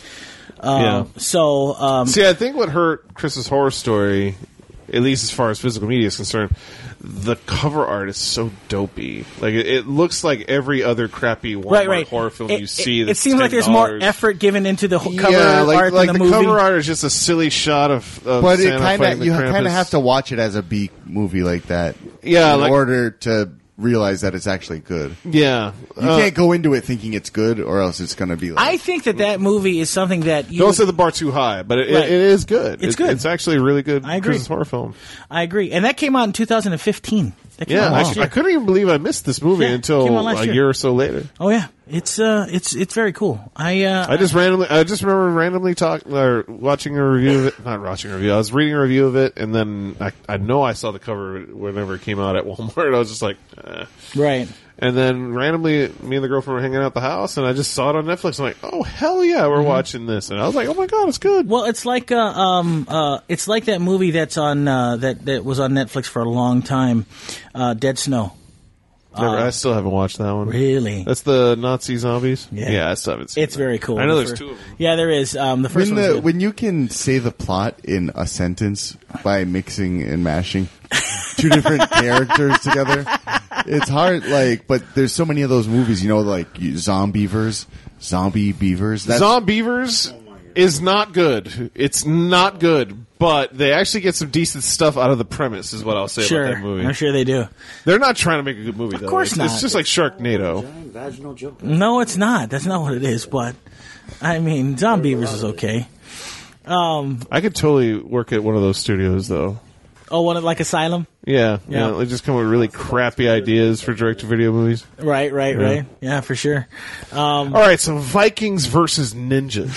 Uh, Yeah. So, um, See, I think what hurt Christmas Horror Story, at least as far as physical media is concerned, the cover art is so dopey. Like it, it looks like every other crappy Walmart right, right. horror film it, you see. It, it that's seems like there's more ten dollars. effort given into the ho- cover Yeah, like- art like than the the, movie. Cover art is just a silly shot of, of but it Santa kind fighting of the you Krampus. kind of have to watch it as a B movie like that. Yeah, in like- order to realize that it's actually good. Yeah, You Uh, can't go into it thinking it's good, or else it's going to be like. I think that that movie is something that you. don't set the bar too high, but it, Right. it, it is good. It's It- good. It's actually a really good I agree. Christmas horror film. I agree, and that came out in two thousand fifteen. That came Yeah, out I, last year. I couldn't even believe I missed this movie Yeah, until came out last a year. year or so later. Oh yeah, it's uh, it's it's very cool. I uh, I just randomly, I just remember randomly talking or watching a review of it. Not watching a review. I was reading a review of it, and then I, I know I saw the cover whenever it came out at Walmart. I was just like, eh. right. And then randomly, me and the girlfriend were hanging out at the house, and I just saw it on Netflix. I'm like, oh hell yeah, we're watching this, and I was like, oh my god, it's good. Well, it's like uh, um, uh, it's like that movie that's on uh, that that was on Netflix for a long time, uh, Dead Snow. Never, uh, I still haven't watched that one. Really, That's the Nazi zombies. Yeah. yeah I still haven't seen. it's that. very cool. I know The there's fir- two of them. Yeah, there is. Um, the first when, one's the, good. when you can say the plot in a sentence by mixing and mashing two different characters together, it's hard. Like, but there's so many of those movies, you know, like you- Zombievers, Zombie Beavers. That's, Zombievers is not good. It's not good, but they actually get some decent stuff out of the premise, is what I'll say sure, about that movie. I'm sure they do. They're not trying to make a good movie, Of though. course it's, not. It's just like Sharknado. Giant vaginal joke. No, it's not. That's not what it is. But I mean, Zombievers is okay. Um, I could totally work at one of those studios, though. oh, one of like Asylum. Yeah, Yeah. yeah. They just come up with really crappy ideas for direct-to-video movies. Right, right, Yeah. right. Yeah, for sure. Um, All right, so Vikings versus ninjas.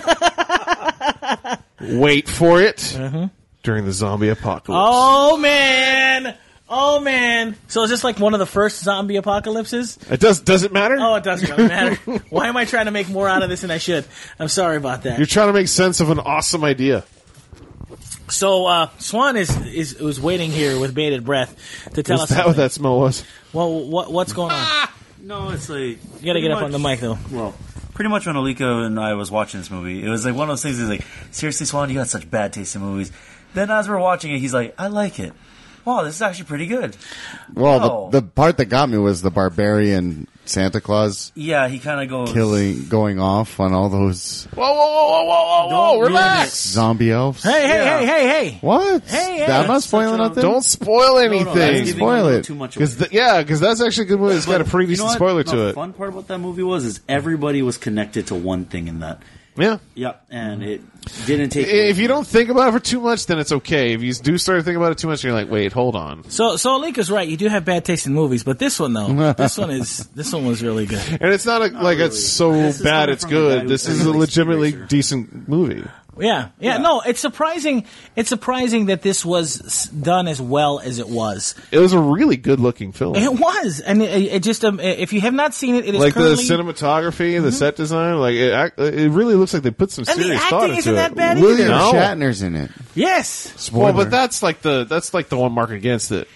Wait for it. During the zombie apocalypse. oh man, oh man. So is this like one of the first zombie apocalypses? It does. Does it matter? Oh, it doesn't really matter. Why am I trying to make more out of this than I should? I'm sorry about that. You're trying to make sense of an awesome idea. So uh, Swan is is was waiting here with bated breath to tell Is us that something. what that smell was? Well, what what's going on? No, it's like You got to get up on the mic though. Well, pretty much when Aliko and I was watching this movie, it was like one of those things. He's like, "Seriously, Swan, you got such bad taste in movies." Then as we're watching it, he's like, "I like it. Wow, this is actually pretty good." well, Oh. the, the part that got me was the barbarian Santa Claus Yeah, he kind of goes killing, going off on all those Whoa, whoa, whoa, whoa, whoa, whoa, Don't whoa! Relax. zombie elves. Hey, hey, Yeah. hey, hey, hey! What? Hey, hey, I'm not that's spoiling such a- nothing. Don't spoil No, anything. no, that's giving Spoil a little it. Too much away. Cause th- yeah, because that's actually a good movie. It's got a pretty You know decent what? spoiler the to it. fun part about that movie was is everybody was connected to one thing in that. Yeah. Yep, and it didn't take. If you don't think about it for too much, then it's okay. If you do start to think about it too much, you're like, wait, hold on. So, so Alika's right. You do have bad taste in movies, but this one though, this one is this one was really good. And it's not, a, like really. it's so This is bad coming it's from a guy good. who This is a actually legitimately speed racer. decent movie. Yeah, yeah, Yeah. no, it's surprising. It's surprising that this was s- done as well as it was. It was a really good looking film. It was, and it, it just um, if you have not seen it, it is Like currently, the cinematography, the set design, like it, act- it really looks like they put some And the serious acting thought into isn't it. that bad William No. Shatner's in it. Yes. Spoiler. Well, but that's like the that's like the one mark against it.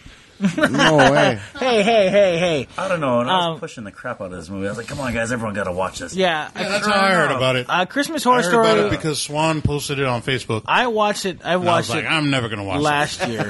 no way. Hey, hey, hey, hey. I don't know. And I was Um, pushing the crap out of this movie. I was like, "Come on, guys! Everyone got to watch this." Yeah, Yeah, that's how I heard about it. uh, Christmas I Horror heard Story. about it because Swan posted it on Facebook. I watched it. I And I was watched like, it I'm never going to watch last year,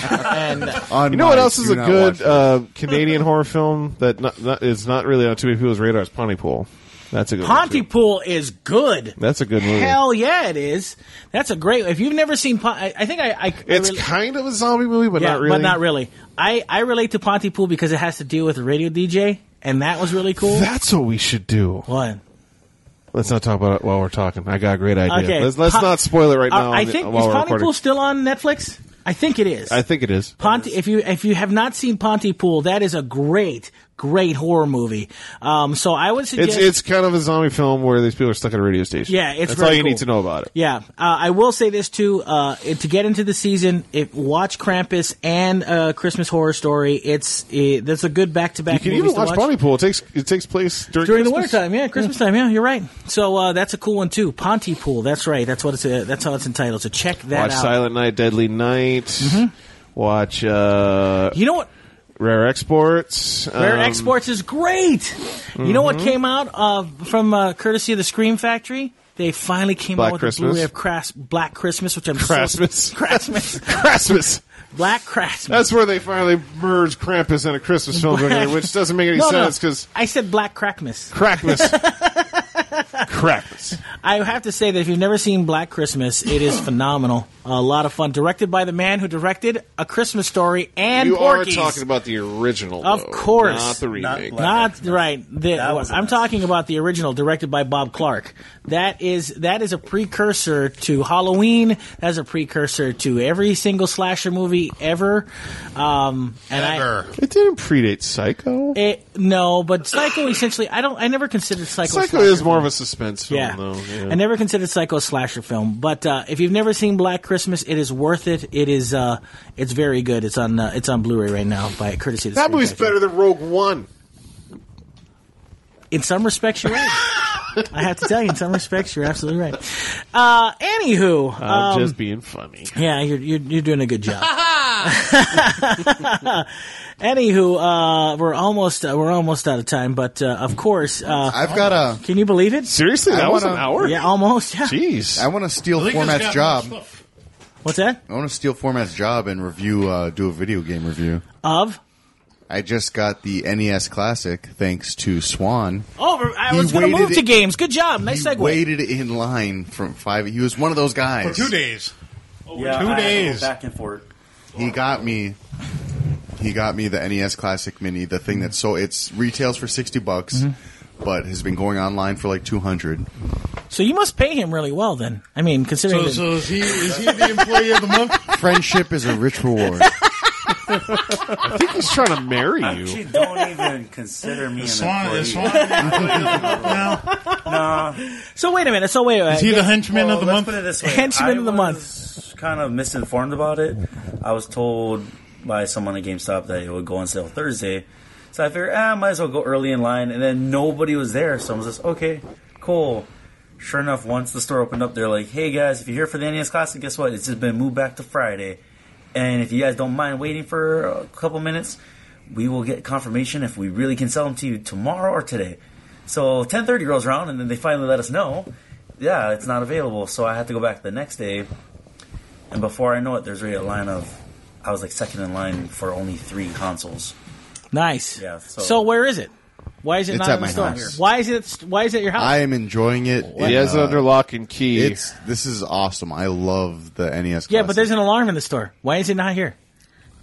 and On You know what my else is do a not good watch it. uh, Canadian horror film that not, not, is not really on too many people's radars? Pontypool. That's a good one, too. Pontypool is good. That's a good movie. Hell yeah, it is. That's a great. If you've never seen, Pon- I, I think I. I It's I rel- kind of a zombie movie, but yeah, not really. but not really. I, I relate to Pontypool because it has to deal with a radio D J, and that was really cool. That's what we should do. What? Let's not talk about it while we're talking. I got a great idea. Okay. Let's, let's Pon- not spoil it right Uh, now. I on the- think while is we're Pontypool recording. still on Netflix? I think it is. I think it is. Ponty, if you if you have not seen Pontypool, that is a great great horror movie. Um, so I would suggest It's it's kind of a zombie film where these people are stuck at a radio station. Yeah, it's that's very all you cool. need to know about it. Yeah, uh, I will say this too. Uh, to get into the season, if watch Krampus and uh, Christmas Horror Story. It's it, that's a good back to You back. can even watch Pontypool. It takes it takes place during during the Christmas. wintertime. Yeah, Christmas time. Yeah, you're right. So uh, that's a cool one too. Pontypool. That's right. That's what it's. Uh, that's how it's entitled. So check that Watch out. Silent Night, Deadly Night. Watch uh, You know what? Rare Exports. Rare Um, Exports is great. You know what came out uh, from uh, courtesy of the Scream Factory? They finally came Black out with Christmas. a Blu-ray of Cras- Black Christmas, which I'm Christmas. so Christmas, Christmas. Black Christmas. That's where they finally merged Krampus and a Christmas film together, which doesn't make any no, no, sense because I said Black Crackmas. Crackmas. Crackmas. I have to say that if you've never seen Black Christmas, it is phenomenal. A lot of fun. Directed by the man who directed A Christmas Story and You Porky's. are talking about the original, Of though, course. not the remake. Black- Not Christmas. right. The- That was a I'm mess. talking about the original, directed by Bob Clark. That is that is a precursor to Halloween. That's a precursor to every single slasher movie ever. Um, and Ever. It didn't predate Psycho. I, it, no, but Psycho essentially, I don't. I never considered Psycho. a Psycho slasher is more film. of a suspense film, Yeah. though. Yeah. I never considered Psycho a slasher film, but uh, if you've never seen Black Christmas, it is worth it. It is, uh, it's very good. It's on, uh, it's on Blu-ray right now by courtesy of the that Screen movie's Factory. better than Rogue One. In some respects, you're right. I have to tell you, in some respects, you're absolutely right. Uh, anywho, I'm um, just being funny. yeah, you're, you're you're doing a good job. Anywho, uh, we're almost uh, we're almost out of time, but uh, of course, uh, I've got a. can you believe it? Seriously, I that was wanna- an hour? Yeah, almost. Yeah. Jeez. I want to steal Alika's Format's got job. more stuff. What's that? I want to steal Format's job and review, uh, do a video game review. Of? I just got the N E S Classic thanks to Swan. Oh, I He was going to move waited- to games. Good job. Nice he segue. waited in line from five. He was one of those guys. For two days. Yeah, two I had to go days. back and forth. He got me. He got me the N E S Classic Mini, the thing that's so it's retails for sixty bucks, Mm-hmm. but has been going online for like two hundred. So you must pay him really well, then. I mean, considering So, that- so is he is he the employee of the month? Friendship is a rich reward. I think he's trying to marry Actually, you. don't even consider me an Swan employee. is Swan the employee of the month now? Nah. so wait a minute. So wait. Is he the henchman Well, of the let's month? put it this way. Henchman I of the was kind of misinformed about it. I was told by someone at GameStop that it would go on sale Thursday. So I figured, ah, I might as well go early in line. And then nobody was there. So I was just, okay, cool. Sure enough, once the store opened up, they're like, hey guys, if you're here for the N E S Classic, guess what? It's just been moved back to Friday. And if you guys don't mind waiting for a couple minutes, we will get confirmation if we really can sell them to you tomorrow or today. So ten thirty rolls around, and then they finally let us know, yeah, it's not available. So I had to go back the next day. And before I know it, there's already a line of, I was like second in line for only three consoles. nice. Yeah, so- So where is it? Why is it It's not at in the my store? house. Why is it? Why is it at your house? I am enjoying it. He has it Uh, under lock and key. It's this is awesome. I love the N E S. yeah, Classic. but there's an alarm in the store. Why is it not here?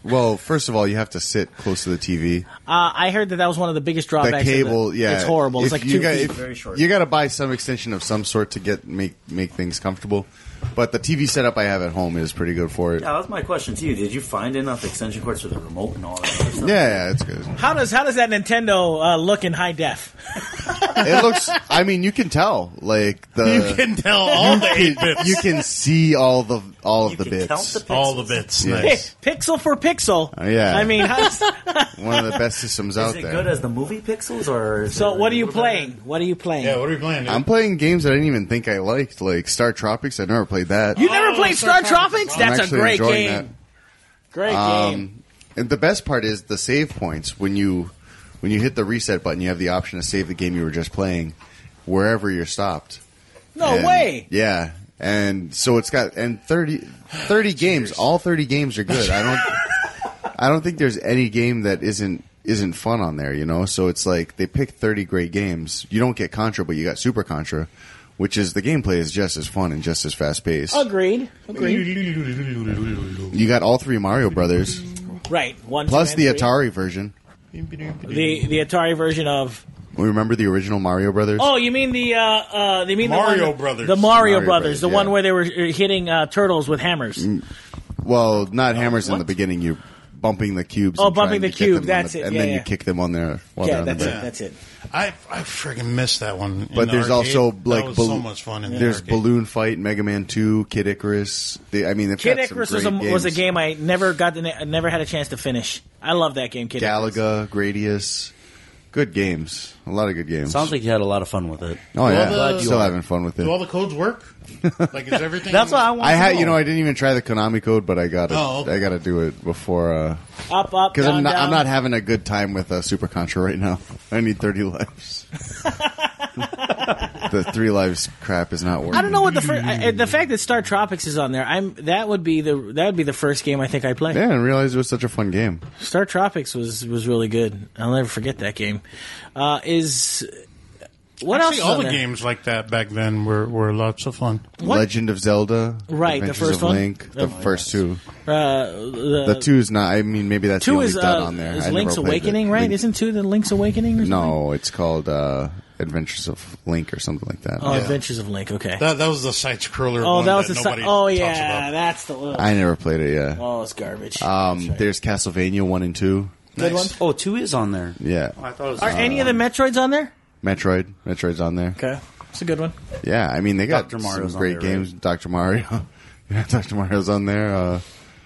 Well, first of all, you have to sit close to the T V. Uh, I heard that that was one of the biggest The drawbacks. of cable, the, yeah, it's horrible. It's If like you two got, feet. if- Very short. You got to buy some extension of some sort to get make make things comfortable. But the T V setup I have at home is pretty good for it. Yeah, that's my question to you. Did you find enough extension cords for the remote and all that other stuff? Yeah, yeah, it's good. How does how does that Nintendo uh, look in high def? It looks. I mean, you can tell. Like the You can tell all the eight bits. you can see all the all of You the can bits. count the pixels. all the bits. Yeah. Nice. Pixel for pixel. Uh, yeah. I mean, how's, One of the best systems Is out it there. good as the movie Pixels, or is so it what are you a little playing? better? What are you playing? Yeah, what are we playing? Dude? I'm playing games that I didn't even think I liked, like Star Tropics. I never played that. You never Oh, played Star Star Tropics. Tropics? I'm That's a actually great enjoying game. that. Great game. Um, and the best part is the save points. When you when you hit the reset button, you have the option to save the game you were just playing wherever you're stopped. No And- way. Yeah, and so it's got and thirty, thirty games. All thirty games are good. I don't I don't think there's any game that isn't isn't fun on there. You know, so it's like they picked thirty great games. You don't get Contra, but you got Super Contra, which is the gameplay is just as fun and just as fast paced. Agreed. Agreed. You got all three Mario Brothers Right. One, plus two, the and three. Atari version. The the Atari version of. Remember the original Mario Brothers? Oh, you mean the uh, uh, you mean Mario the one, Brothers. The Mario, Mario Brothers, Brothers, the yeah. one where they were uh, hitting uh, turtles with hammers. Well, not hammers in what? the beginning. You're bumping the cubes. Oh, and bumping trying the to get cube, them on that's the- it, And yeah, then yeah. you kick them on there while Yeah, they're on that's the it. bed. That's it. I I freaking missed that one. in But the there's arcade. also That like was Bal- so much fun. In the there's arcade. Balloon Fight, Mega Man two, Kid Icarus. They, I mean, they've Kid got some Icarus was a, great was a games. game I never got to, I never had a chance to finish. I love that game, Kid Icarus. Galaga, Gradius. Good games. A lot of good games. Sounds like you had a lot of fun with it. oh yeah, Well, the- still having fun with it. Do all the codes work? Like is everything? That's what I want. I to had, know. you know, I didn't even try the Konami code, but I got to, Oh, okay. I got to do it before, uh, Up, up, because down, I'm not, down. I'm not having a good time with uh, Super Contra right now. I need thirty lives. The three lives crap is not working. I don't know what the first. I, the fact that Star Tropics is on there, I'm that would be the that would be the first game I think I play. Yeah, I didn't realize it was such a fun game. Star Tropics was was really good. I'll never forget that game. Uh, is what Actually, else? Is all on the there? games like that back then were, were lots of fun. What? Legend of Zelda, Right, the Adventures first of one? Link, the Oh, first two. Uh, the, The two is not. I mean, maybe that's the two only is dud uh, on there. is I never Link's played Awakening, the right? Link- Isn't two the Link's Awakening? Or something? No, it's called uh, Adventures of Link or something like that. Oh, Yeah. Adventures of Link. Okay. That that was the side scroller. oh, one that was the. nobody si- oh talks yeah, about. that's the. ugh. I never played it. Yeah. oh, it's garbage. Um, That's right. There's Castlevania one and two. Good Nice. one. Oh, two is on there. Yeah, I thought it was. Are any of the Metroids on there? Metroid. Metroid's on there. Okay, it's a good one. Yeah, I mean they got Doctor Mario's some on great there, right? games. Doctor Mario. Yeah, Doctor Mario's on there. Uh,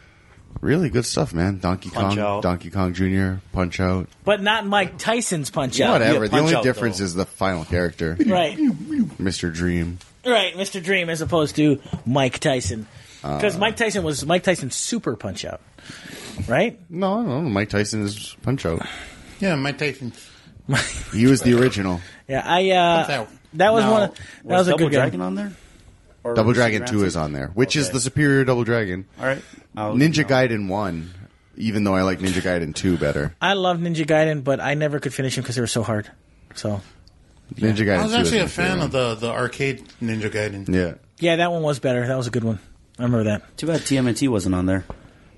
really good stuff, man. Donkey Punch Kong, Out. Donkey Kong Junior, Punch Out. But not Mike Tyson's Punch Yeah. Out. Whatever. yeah, The only Punch-Out, difference though. is the final character, Right. Mister Dream. Right, Mister Dream, as opposed to Mike Tyson, Uh, because Mike Tyson was Mike Tyson's Super Punch Out, right? No, no, Mike Tyson is Punch Out. Yeah, my Tyson. He was the original. Yeah, I uh, out. that was Now, one. Of, that was, a Double good Dragon game. on there? Or Double was it Dragon two Ransom? is on there, which is Okay. the superior Double Dragon. All right. I'll- Ninja no. Gaiden one, even though I like Ninja Gaiden two better. I love Ninja Gaiden, but I never could finish them because they were so hard. So Ninja Gaiden I was two actually is a my fan favorite of the, the arcade Ninja Gaiden. one. Yeah. yeah, that one was better. That was a good one. I remember that. Too bad T M N T wasn't on there.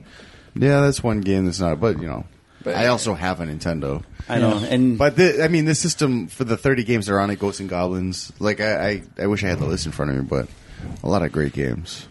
Yeah, that's one game that's not, but you know, I also have a Nintendo. I know. And But the, I mean, the system for the thirty games that are on it, Ghosts and Goblins. Like I, I, I wish I had the list in front of me, but a lot of great games.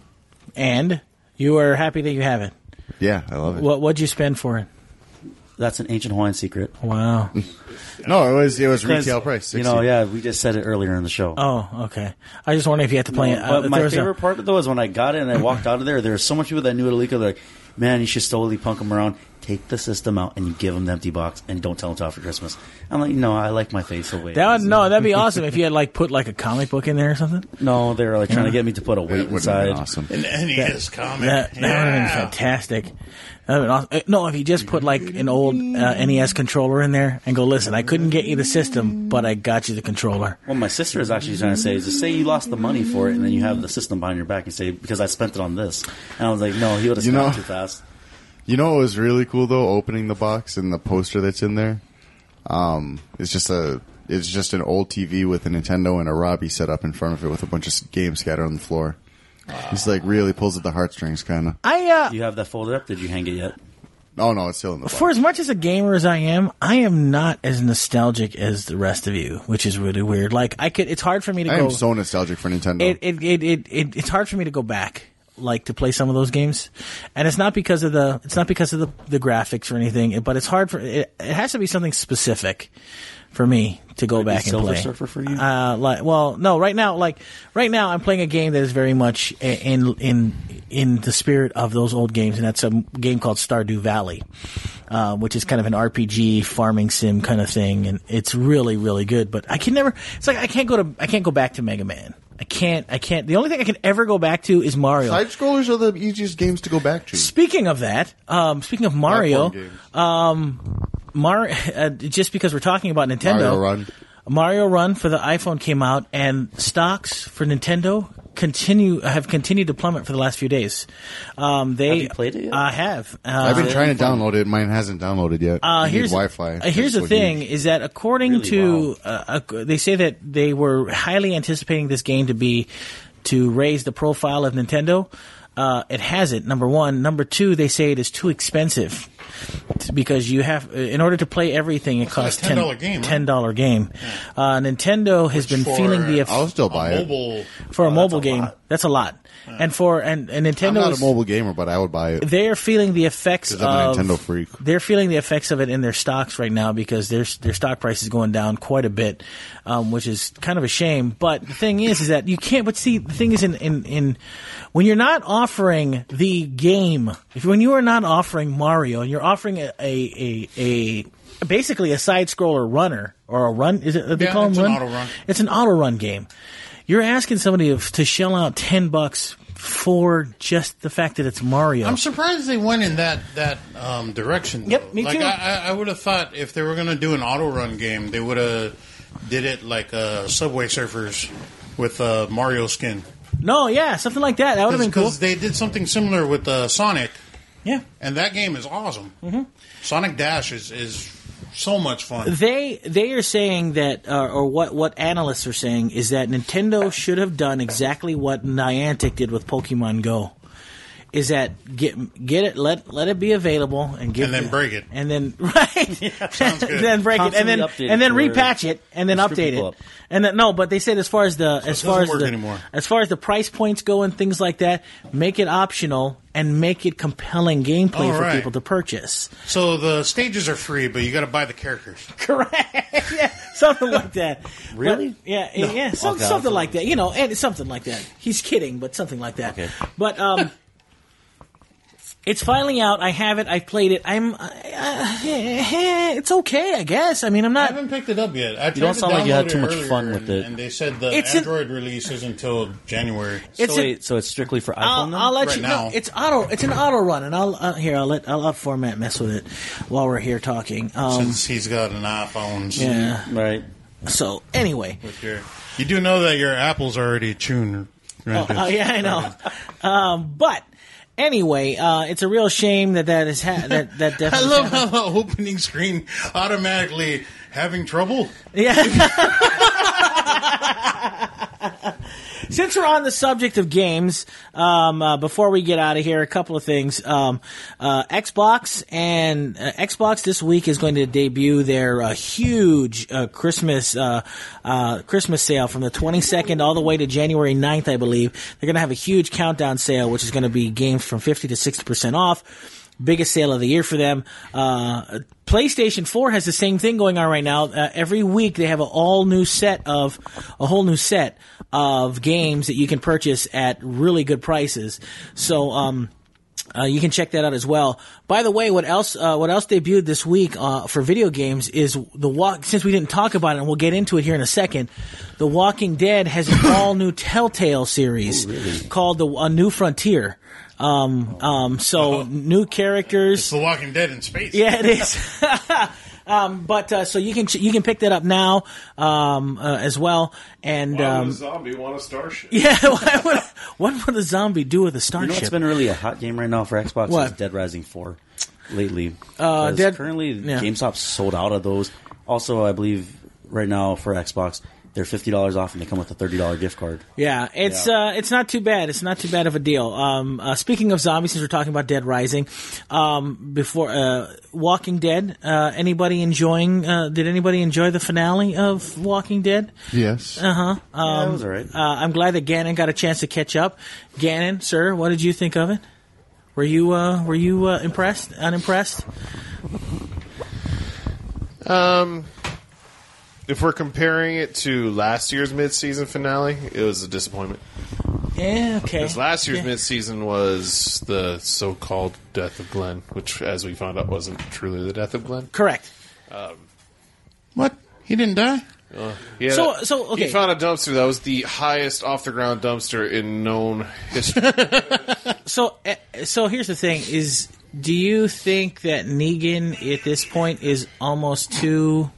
And you are happy that you have it. Yeah, I love it. What what'd you spend for it? that's an ancient Hawaiian secret. Wow. No, it was it was 'Cause, retail price. You sixty. know, yeah, we just said it earlier in the show. Oh, okay. I just wondering if you had to play it. But Uh, my there was a- favorite part though is when I got it and I walked out of there. There were so much people that knew Alika. They're like, "Man, you should slowly punk them around. Take the system out and you give them the empty box and don't tell them to after Christmas." I'm like, "No, I like my face away." that would, no, that'd be awesome if you had like put like a comic book in there or something. No, they were like trying to get me to put a It weight would have been inside. awesome. An N E S comic. That, that would have been fantastic. That would've been awesome. Uh, No, if you just put like an old uh, N E S controller in there and go, listen, I couldn't get you the system, but I got you the controller. Well, my sister is actually trying to say, just say you lost the money for it, and then you have the system behind your back, and say, because I spent it on this. And I was like, no, he would have You spent know- it too fast. You know what was really cool though? Opening the box and the poster that's in there. Um, it's just a it's just an old T V with a Nintendo and a Robbie set up in front of it with a bunch of games scattered on the floor. He's like really pulls at the heartstrings, kind of. I uh, Do you have that folded up? Did you hang it yet? Oh no, it's still in the box. For as much as a gamer as I am, I am not as nostalgic as the rest of you, which is really weird. Like I could, it's hard for me to I go. am so nostalgic for Nintendo. It, it, it, it, it, it's hard for me to go back, like to play some of those games, and it's not because of the, it's not because of the, the graphics or anything, but it's hard for it. It has to be something specific for me to go back and Silver play. Surfer for you? Uh, like, well, no, right now, like right now, I'm playing a game that is very much in in in the spirit of those old games, and that's a game called Stardew Valley, uh, which is kind of an R P G farming sim kind of thing, and it's really really good. But I can never. It's like I can't go to I can't go back to Mega Man. I can't. I can't. The only thing I can ever go back to is Mario. Side scrollers are the easiest games to go back to. Speaking of that, um, speaking of Mario, Platform games. um, Mar- uh, just because we're talking about Nintendo, Mario Run. Mario Run for the iPhone came out, and stocks for Nintendo continue have continued to plummet for the last few days. Um, they Have you played it yet? I have. Uh, I've been trying to download it. Mine hasn't downloaded yet. Uh, You need here's Wi-Fi. uh, here's the That's what thing: you- is that according Really? to Wow. uh, uh, they say that they were highly anticipating this game to be to raise the profile of Nintendo. Uh, it hasn't. Number one. Number two. They say it is too expensive because you have, in order to play everything, it It's like a costs ten dollar game, right? ten dollar game. Uh, Nintendo has been For feeling the eff- I'll still a buy it. mobile. for a Oh, mobile that's a game. lot. That's a lot. And for and, and I'm Nintendo not is- a mobile gamer, but I would buy it. they're feeling the effects Because I'm a of Nintendo freak. They're feeling the effects of it in their stocks right now because their their stock price is going down quite a bit, um, which is kind of a shame. But the thing is, is that you can't. But see, the thing is, in in, in when you're not offering the game, if when you are not offering Mario and you're offering a a, a, a basically a side scroller runner or a run, is it? They Yeah, call them it's an run? auto run. It's an auto run game. You're asking somebody to, to shell out ten bucks for just the fact that it's Mario. I'm surprised they went in that that um, direction. Though. Yep, me like, too. I, I I would have thought if they were going to do an auto run game, they would have did it like uh, Subway Surfers with uh, Mario skin. No, yeah, something like that. That would have been cool. Because they did something similar with uh, Sonic, Yeah. and that game is awesome. Mm-hmm. Sonic Dash is is so much fun. They they are saying that, uh, or what, what analysts are saying is that Nintendo should have done exactly what Niantic did with Pokemon Go. Is that get get it let let it be available and give And then the- break it. and then right Sounds good. then break it and then Constantly update and then it for- repatch it and then to screw update people it up. and then, no but they said as far as the as it far as doesn't work the anymore. as far as the price points go and things like that, make it optional and make it compelling gameplay All for right. people to purchase. So the stages are free, but you got to buy the characters. Correct. Yeah, something like that. Really? But, yeah, yeah, some, Okay, something I'll- like that. You know, and it's something like that. He's kidding, but something like that. Okay. But um, it's finally out. I have it. I played it. I'm. Uh, uh, it's okay, I guess. I mean, I'm I not. haven't picked it up yet. I tried don't to sound like you had download too it much earlier, fun with and, it. And they said the It's an- Android release is until January. It's so a- wait, so it's strictly for iPhone I'll, now? I'll let Right you now. know. It's auto. It's an auto run, and I'll uh, here. I'll let. I'll up format mess with it while we're here talking. Um, Since he's got an iPhone. so- yeah. Right. So anyway. With your, you do know that your Apple's already tuned. Oh, uh, yeah, I know. Um, but anyway, uh, it's a real shame that that is ha- that that I definitely. love how the opening screen automatically having trouble. Yeah. Since we're on the subject of games, um, uh, before we get out of here, a couple of things. Um, uh, Xbox and uh, Xbox this week is going to debut their uh, huge uh, Christmas uh, uh, Christmas sale from the twenty-second all the way to January ninth, I believe. They're going to have a huge countdown sale, which is going to be games from fifty to sixty percent off. Biggest sale of the year for them. Uh, PlayStation four has the same thing going on right now. Uh, every week they have an all new set of, a whole new set of games that you can purchase at really good prices. So, um, Uh, you can check that out as well. By the way, what else? Uh, what else debuted this week uh, for video games is the walk. Since we didn't talk about it, and we'll get into it here in a second, The Walking Dead has an all new Telltale series Oh, really? called the A New Frontier. Um, um, so new characters. It's The Walking Dead in space. Yeah, it is. um, but uh, so you can you can pick that up now um, uh, as well. And Why would a um, zombie want a starship? yeah, why would, what would a zombie do with a You starship? know what's been really a hot game right now for Xbox What? is Dead Rising four lately. Uh, 'Cause Dead- currently, yeah. GameStop's sold out of those. Also, I believe right now for Xbox, they're fifty dollars off, and they come with a thirty dollar gift card. Yeah, it's uh, it's not too bad. It's not too bad of a deal. Um, uh, speaking of zombies, since we're talking about Dead Rising, um, before uh, Walking Dead, uh, anybody enjoying? Uh, did anybody enjoy the finale of Walking Dead? Yes. Uh huh. Yeah, it was all right. Uh, I'm glad that Gannon got a chance to catch up. Gannon, sir, what did you think of it? Were you uh, were you uh, impressed? Unimpressed? Um, if we're comparing it to last year's mid-season finale, it was a disappointment. Yeah. Okay. Because last year's Yeah. mid-season was the so-called death of Glenn, which, as we found out, wasn't truly the death of Glenn. Correct. What? He didn't die? He had So- a- so, okay. He found a dumpster that was the highest off-the-ground dumpster in known history. So, uh, so here's the thing: is do you think that Negan at this point is almost too?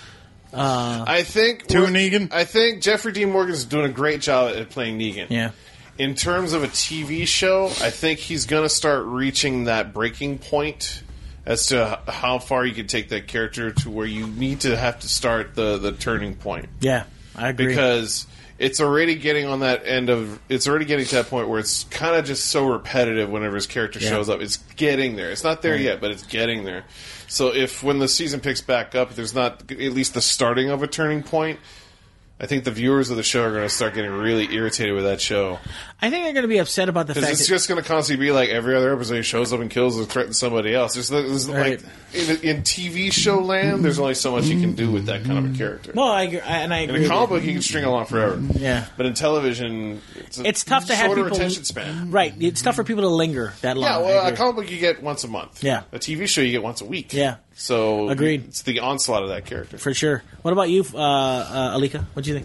I think To we're- Negan? I think Jeffrey Dean Morgan's doing a great job at playing Negan. Yeah. In terms of a T V show, I think he's going to start reaching that breaking point as to h- how far you can take that character to where you need to have to start the, the turning point. Yeah, I agree. Because it's already getting on that end of, it's already getting to that point where it's kind of just so repetitive whenever his character Yeah. shows up. It's getting there. It's not there Right. yet, but it's getting there. So if when the season picks back up, there's not at least the starting of a turning point, I think the viewers of the show are going to start getting really irritated with that show. I think they're going to be upset about the Because fact it's that just going to constantly be like every other episode he shows up and kills or threatens somebody else. There's, there's Right. like in, in T V show land, there's only so much you can do with that kind of a character. well, I agree, and I In agree. a comic with book, you can string along forever. Yeah. But in television, it's, a It's tough to have shorter people- attention span. right. It's tough for people to linger that long. Yeah, I well, a agree. comic book you get once a month. Yeah. A T V show you get once a week. Yeah. So Agreed. It's the onslaught of that character. for sure. What about you, uh, uh, Alika? What do you think?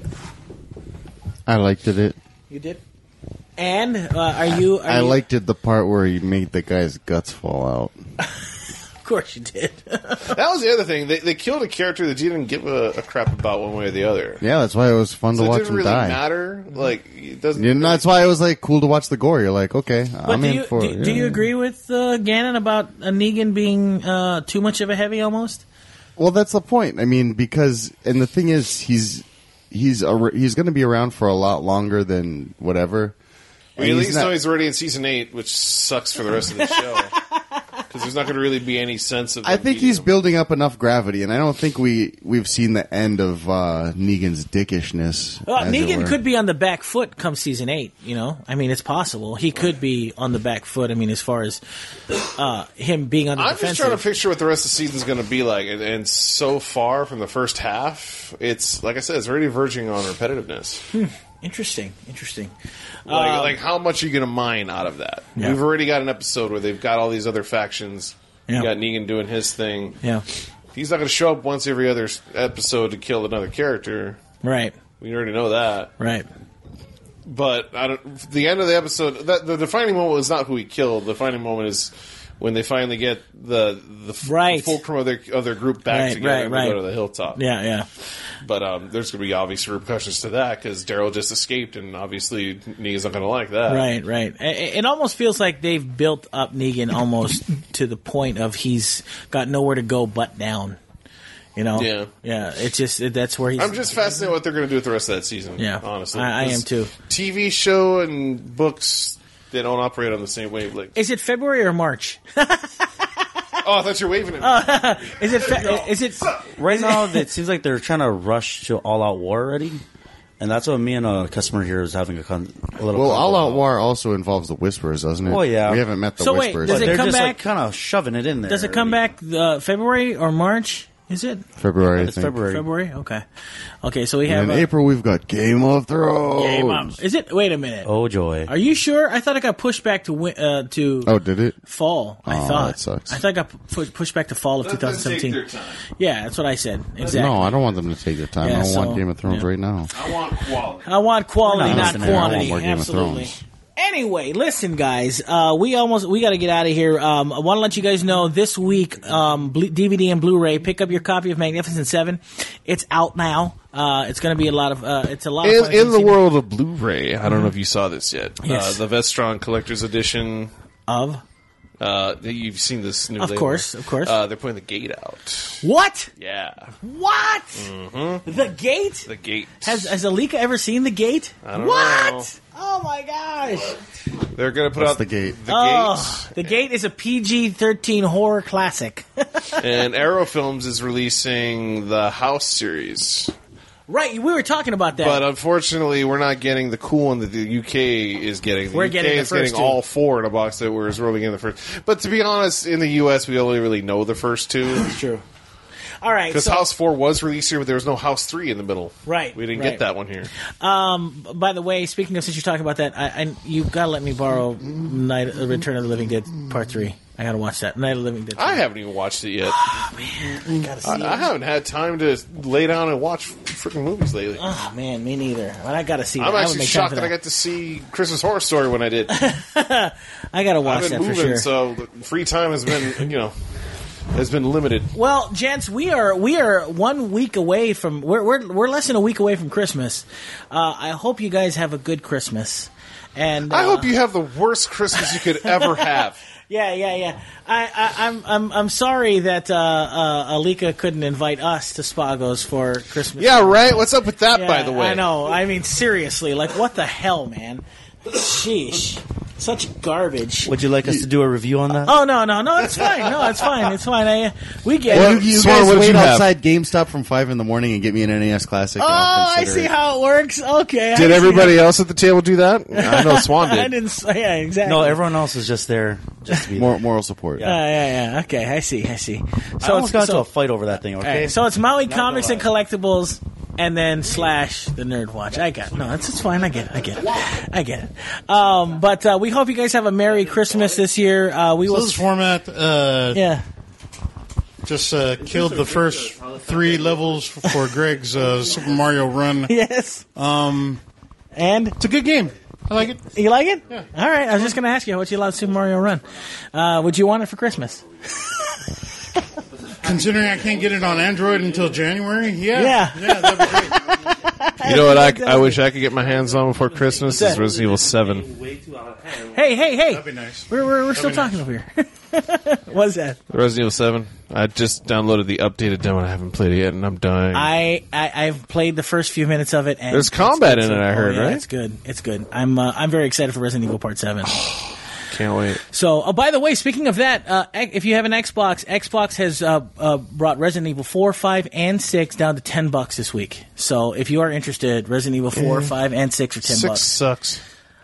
I liked it. You did. And uh, are you? Are I you, liked it the part where he made the guy's guts fall out. Of course, you did. That was the other thing. They, they killed a character that you didn't give a, a crap about one way or the other. Yeah, that's why it was fun So to it watch didn't him really die. matter. Like it doesn't. You know, that's why it was like cool to watch the gore. You're like, okay, But I'm do in you for do, it. do yeah. you agree with uh, Gannon about uh, Negan being uh, too much of a heavy almost? Well, that's the point. I mean, because and the thing is, he's he's a, he's going to be around for a lot longer than whatever. We And at he's least not- know he's already in season eight, which sucks for the rest of the show. Because there's not going to really be any sense of. I them think beating he's him. building up enough gravity, and I don't think we we've seen the end of uh, Negan's dickishness. Well, as it Negan were. could be on the back foot come season eight. You know, I mean, it's possible he could be on the back foot. I mean, as far as uh, him being on the I'm just defensive. trying to picture what the rest of the season's going to be like, and, and so far from the first half, it's like I said, it's already verging on repetitiveness. Interesting, interesting. Like, Um, like how much are you going to mine out of that? Yeah. We've already got an episode where they've got all these other factions. Yeah. You got Negan doing his thing. Yeah, He's not going to show up once every other s- episode to kill another character. right, We already know that. right. But I don't, the end of the episode, that, the defining moment was not who he killed. The defining moment is when they finally get the the f- Right. fulcrum of their of their group back Right, together right, and right. they go to the hilltop. Yeah, yeah. But um, there's going to be obvious repercussions to that because Daryl just escaped, and obviously Negan's not going to like that. Right, right. It, it almost feels like they've built up Negan almost to the point of he's got nowhere to go but down. You know? Yeah. Yeah, it's just, it, that's where he's... I'm just fascinated what they're going to do with the rest of that season. Yeah. honestly, I- I am 'Cause too. T V show and books, they don't operate on the same wavelength. Is it February or March? Oh, I thought you were waving at me. Is it, fe- is it... Right now, it seems like they're trying to rush to all out war already, and that's what me and a customer here is having a, con- a little. Well, convo All Out about. War also involves the Whisperers, doesn't it? Oh, yeah. We haven't met the So wait, Whisperers. does But it they're come just back- like kind of shoving it in there. Does it come already. back uh, February or March? Is it February, I It's think. February. February? Okay. Okay, so we have... And in uh, April, we've got Game of Thrones. Game of- Is it... Wait a minute. Oh joy! Are you sure? I thought it got pushed back to win- uh, to Oh, did it? fall. I Oh, thought that sucks. I thought it got pu- pushed back to fall of Let them twenty seventeen. take their time. Yeah, that's what I said. Exactly. No, I don't want them to take their time. Yeah, I don't so- want Game of Thrones yeah. right now. I want quality. I want quality, We're not not listening. I want quantity. more Game of Absolutely. Thrones. Anyway, listen, guys. Uh, we almost we got to get out of here. Um, I want to let you guys know this week, um, Ble- D V D and Blu-ray. Pick up your copy of Magnificent Seven. It's out now. Uh, it's going to be a lot of. Uh, it's a lot of In, fun. If you in the haven't seen world of Blu-ray, I don't know if you saw this yet. Yes. Uh, the Vestron Collector's Edition it. of Uh, you've seen this new Of label. course, of course. Uh, they're putting the gate out. What? Yeah. What? Mm-hmm. The Gate? The gate. Has has Alika ever seen The Gate? I don't what? know. Oh my gosh! They're going to put What's out the Gate? The Oh, The Gate is a P G thirteen horror classic. Gate. And Arrow Films is releasing the House series. Right, we were talking about that. But unfortunately, we're not getting the cool one that the U K is getting. The We're U K getting the is first getting two. all four in a box set, whereas we're only getting the first. But to be honest, in the U S, we only really know the first two. True. All right, Because so, House four was released here, but there was no House three in the middle. Right, We didn't right. get that one here. um, by the way, speaking of, since you're talking about that, I, I you gotta let me borrow Night, uh, Return of the Living Dead Part Three. I gotta watch that. Night of the Living Dead. I haven't even watched it yet. Oh man, I gotta see I, it. I haven't had time to lay down and watch freaking movies lately. Oh man, me neither. But I gotta see that. I'm I would actually make time shocked for that. I got to see Christmas Horror Story when I did. I gotta watch I've that been for moving, sure. so the free time has been, you know, has been limited. Well, gents, we are we are one week away from we're we're, we're less than a week away from Christmas. Uh, I hope you guys have a good Christmas, and uh, I hope you have the worst Christmas you could ever have. Yeah, yeah, yeah. I, I, I'm I'm I'm sorry that uh, uh, Alika couldn't invite us to Spago's for Christmas. Yeah, right? What's up with that, Yeah, by the way? I know. I mean, seriously, like what the hell, man? Sheesh, such garbage. Would you like us to do a review on that? Oh no, no, no! It's fine. No, it's fine. It's fine. I, we get You, it. you Swan, guys what did wait you have? outside GameStop from five in the morning and get me an N E S Classic. Oh, and I'll I consider see it. how it works. Okay. I Did see everybody else at the table do that? I know Swan I did. didn't. s- Yeah, exactly. No, everyone else is just there just to be there. Moral, moral support. Uh, yeah, yeah. Okay, I see. I see. I So almost it's, got into so, a fight over that thing, okay? okay, so it's Maui Comics gonna and Collectibles, and then slash the Nerd Watch. I got no. It's, it's fine. I get it. I get it. I get it. Um, but uh, we hope you guys have a Merry Christmas this year. Uh, we So will. this format uh, Yeah. just uh, killed the first three levels for Greg's uh, Super Mario Run. Yes. Um, And it's a good game. I like it. you like it? Yeah. All right. I was just going to ask you what you love Super Mario Run. Uh, would you want it for Christmas? Considering I can't get it on Android until January, yeah, Yeah. yeah, that'd be great. You know what I, I wish I could get my hands on before Christmas is Resident Evil seven. Hey, hey, hey! That'd be nice. We're we're, we're still be talking over here. What's that? Resident Evil seven. I just downloaded the updated demo and I haven't played it yet, and I'm dying. I, I I've played the first few minutes of it. And There's it's combat good. in it, I Oh, heard, yeah, right? It's good. It's good. I'm uh, I'm very excited for Resident Evil Part Seven. Can't wait. So, oh, by the way, speaking of that, uh, if you have an Xbox, Xbox has uh, uh, brought Resident Evil four, five, and six down to ten bucks this week. So, if you are interested, Resident Evil four, five, and six are ten Six bucks. sucks.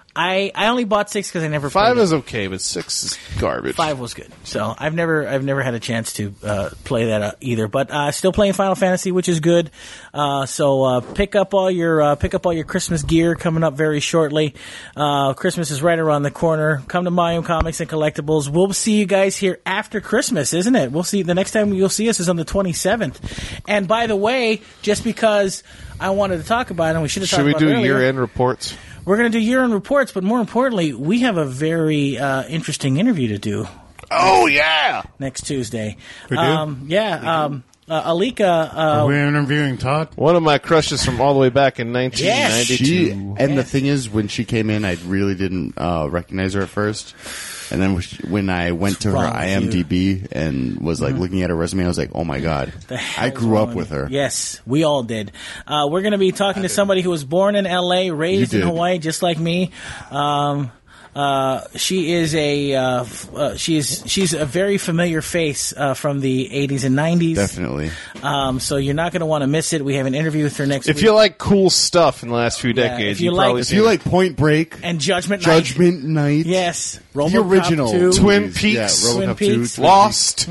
I, I only bought six because I never Five played is it. okay, but six is garbage. Five was good. So I've never I've never had a chance to uh, play that uh, either. But uh, still playing Final Fantasy, which is good. Uh, so uh, pick up all your uh, pick up all your Christmas gear coming up very shortly. Uh, Christmas is right around the corner. Come to Mayum Comics and Collectibles. We'll see you guys here after Christmas, isn't it? We'll see. The next time you'll see us is on the twenty-seventh. And by the way, just because I wanted to talk about it, and we should have Should talked we about do it earlier, year-end reports? we're going to do year-end reports. But more importantly, we have a very uh, interesting interview to do Oh, yeah! next Tuesday. We do? Um, yeah. Um, uh, Alika. Are Uh, we interviewing Todd? One of my crushes from all the way back in nineteen ninety-two. She and the Yes. thing is, when she came in, I really didn't uh, recognize her at first. And then when I went to her wrong with I M D B and was like looking at her resume, I was like, "Oh my god, the I hell's grew up wrong with her." Yes, we all did. Uh, we're going to be talking to somebody who was born in L A, raised You in did. Hawaii, just like me. Um, uh, she is a uh, f- uh, she's she's a very familiar face uh, from the eighties and nineties. Definitely. Um, so you're not going to want to miss it. We have an interview with her next If week. you like cool stuff in the last few Yeah, decades, if you you like- probably If you like Point Break, and Judgment Night. Judgment Night, Yes, the RoboCop original two. Twin movies. Peaks. yeah, Twin RoboCop Peaks. two, Twin Lost.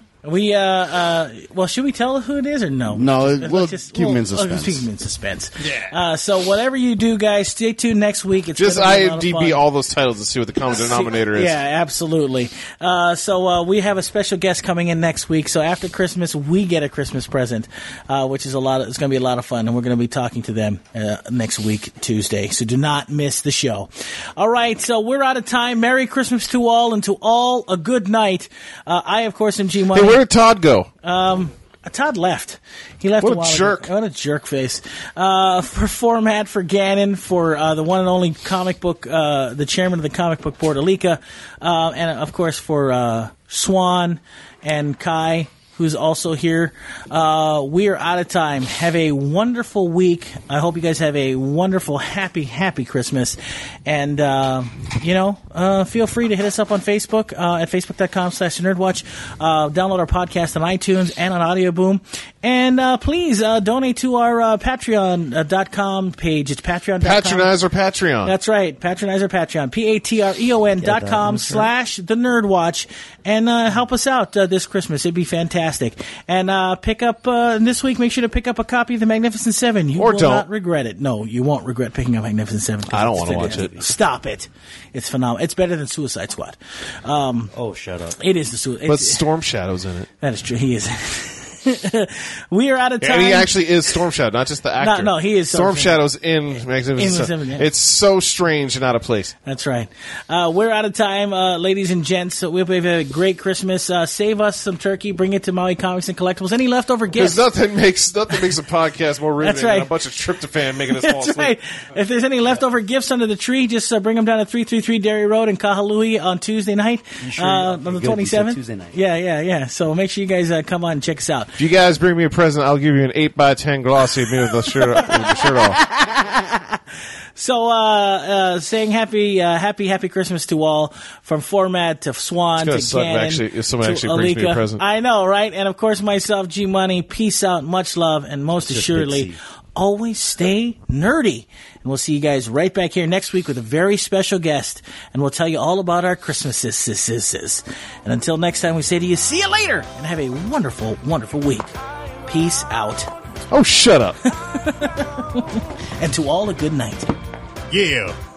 We uh uh well, should we tell who it is or no? No, Let's we'll just- keep 'em in we'll- we'll suspense. keep 'em in suspense. Yeah. Uh, so whatever you do, guys, stay tuned next week. It's Just gonna be a lot of I M D B fun. all those titles and see what the common denominator is. Yeah, absolutely. Uh, so uh, we have a special guest coming in next week. So after Christmas, we get a Christmas present, uh, which is a lot. Of, it's going to be a lot of fun, and we're going to be talking to them uh, next week, Tuesday. So do not miss the show. All right, so we're out of time. Merry Christmas to all, and to all a good night. Uh, I, of course, am G Hey, Money. where did Todd go? Um, Todd left. He left What a a while jerk. ago. What a jerk face. Uh, for Format, for Gannon, for uh, the one and only comic book, uh, the chairman of the comic book board, Alika, uh, and of course for uh, Swan and Kai, who's also here. Uh, we are out of time. Have a wonderful week. I hope you guys have a wonderful, happy, happy Christmas. And, uh, you know, uh, feel free to hit us up on Facebook uh, at facebook.com slash nerdwatch. Uh, download our podcast on iTunes and on Audio Boom. And uh, please uh, donate to our uh, patreon dot com page. It's patreon dot com. Patronize our Patreon. That's right. Patronize our Patreon. P-A-T-R-E-O-N dot com slash the Nerd Watch. And uh, help us out uh, this Christmas. It'd be fantastic. And uh, pick up, uh, this week, make sure to pick up a copy of The Magnificent Seven. You Or will don't. not regret it. No, you won't regret picking up Magnificent Seven. I don't It's wanna watch fantastic. it. Stop it. It's phenomenal. It's better than Suicide Squad. Um, Oh, shut up. it is the Suicide But Storm Shadow's in it. That is true. He is. We are out of time. And he actually is Storm Shadow, not just the actor. no, he is Storm Storm Shadow's in Magnificent In Seven. Seven, yeah. It's so strange and out of place. That's right. Uh, we're out of time, uh, ladies and gents. So we hope you have a great Christmas. Uh, save us some turkey. Bring it to Maui Comics and Collectibles. Any leftover gifts? Because nothing makes nothing makes a podcast more riveting That's right. than a bunch of tryptophan making us fall That's asleep. right. If there's any leftover gifts under the tree, just uh, bring them down to three thirty-three Derry Road in Kahalui on Tuesday night. sure? uh, on Okay, the good. twenty-seventh. You said Tuesday night. Yeah, yeah, yeah. So make sure you guys uh, come on and check us out. If you guys bring me a present, I'll give you an eight by ten glossy of me with the shirt, with the shirt off. So, uh, uh, saying happy, uh, happy, happy Christmas to all, from Format to Swan gonna to suck if Gannon actually- if someone to actually brings me a Alika. present. I know, right? And of course, myself, G Money. Peace out, much love, and most Just assuredly, Big C. always stay nerdy. And we'll see you guys right back here next week with a very special guest, and we'll tell you all about our Christmases. And until next time, we say to you, see you later, and have a wonderful, wonderful week. Peace out, Oh, shut up. and to all a good night. Yeah.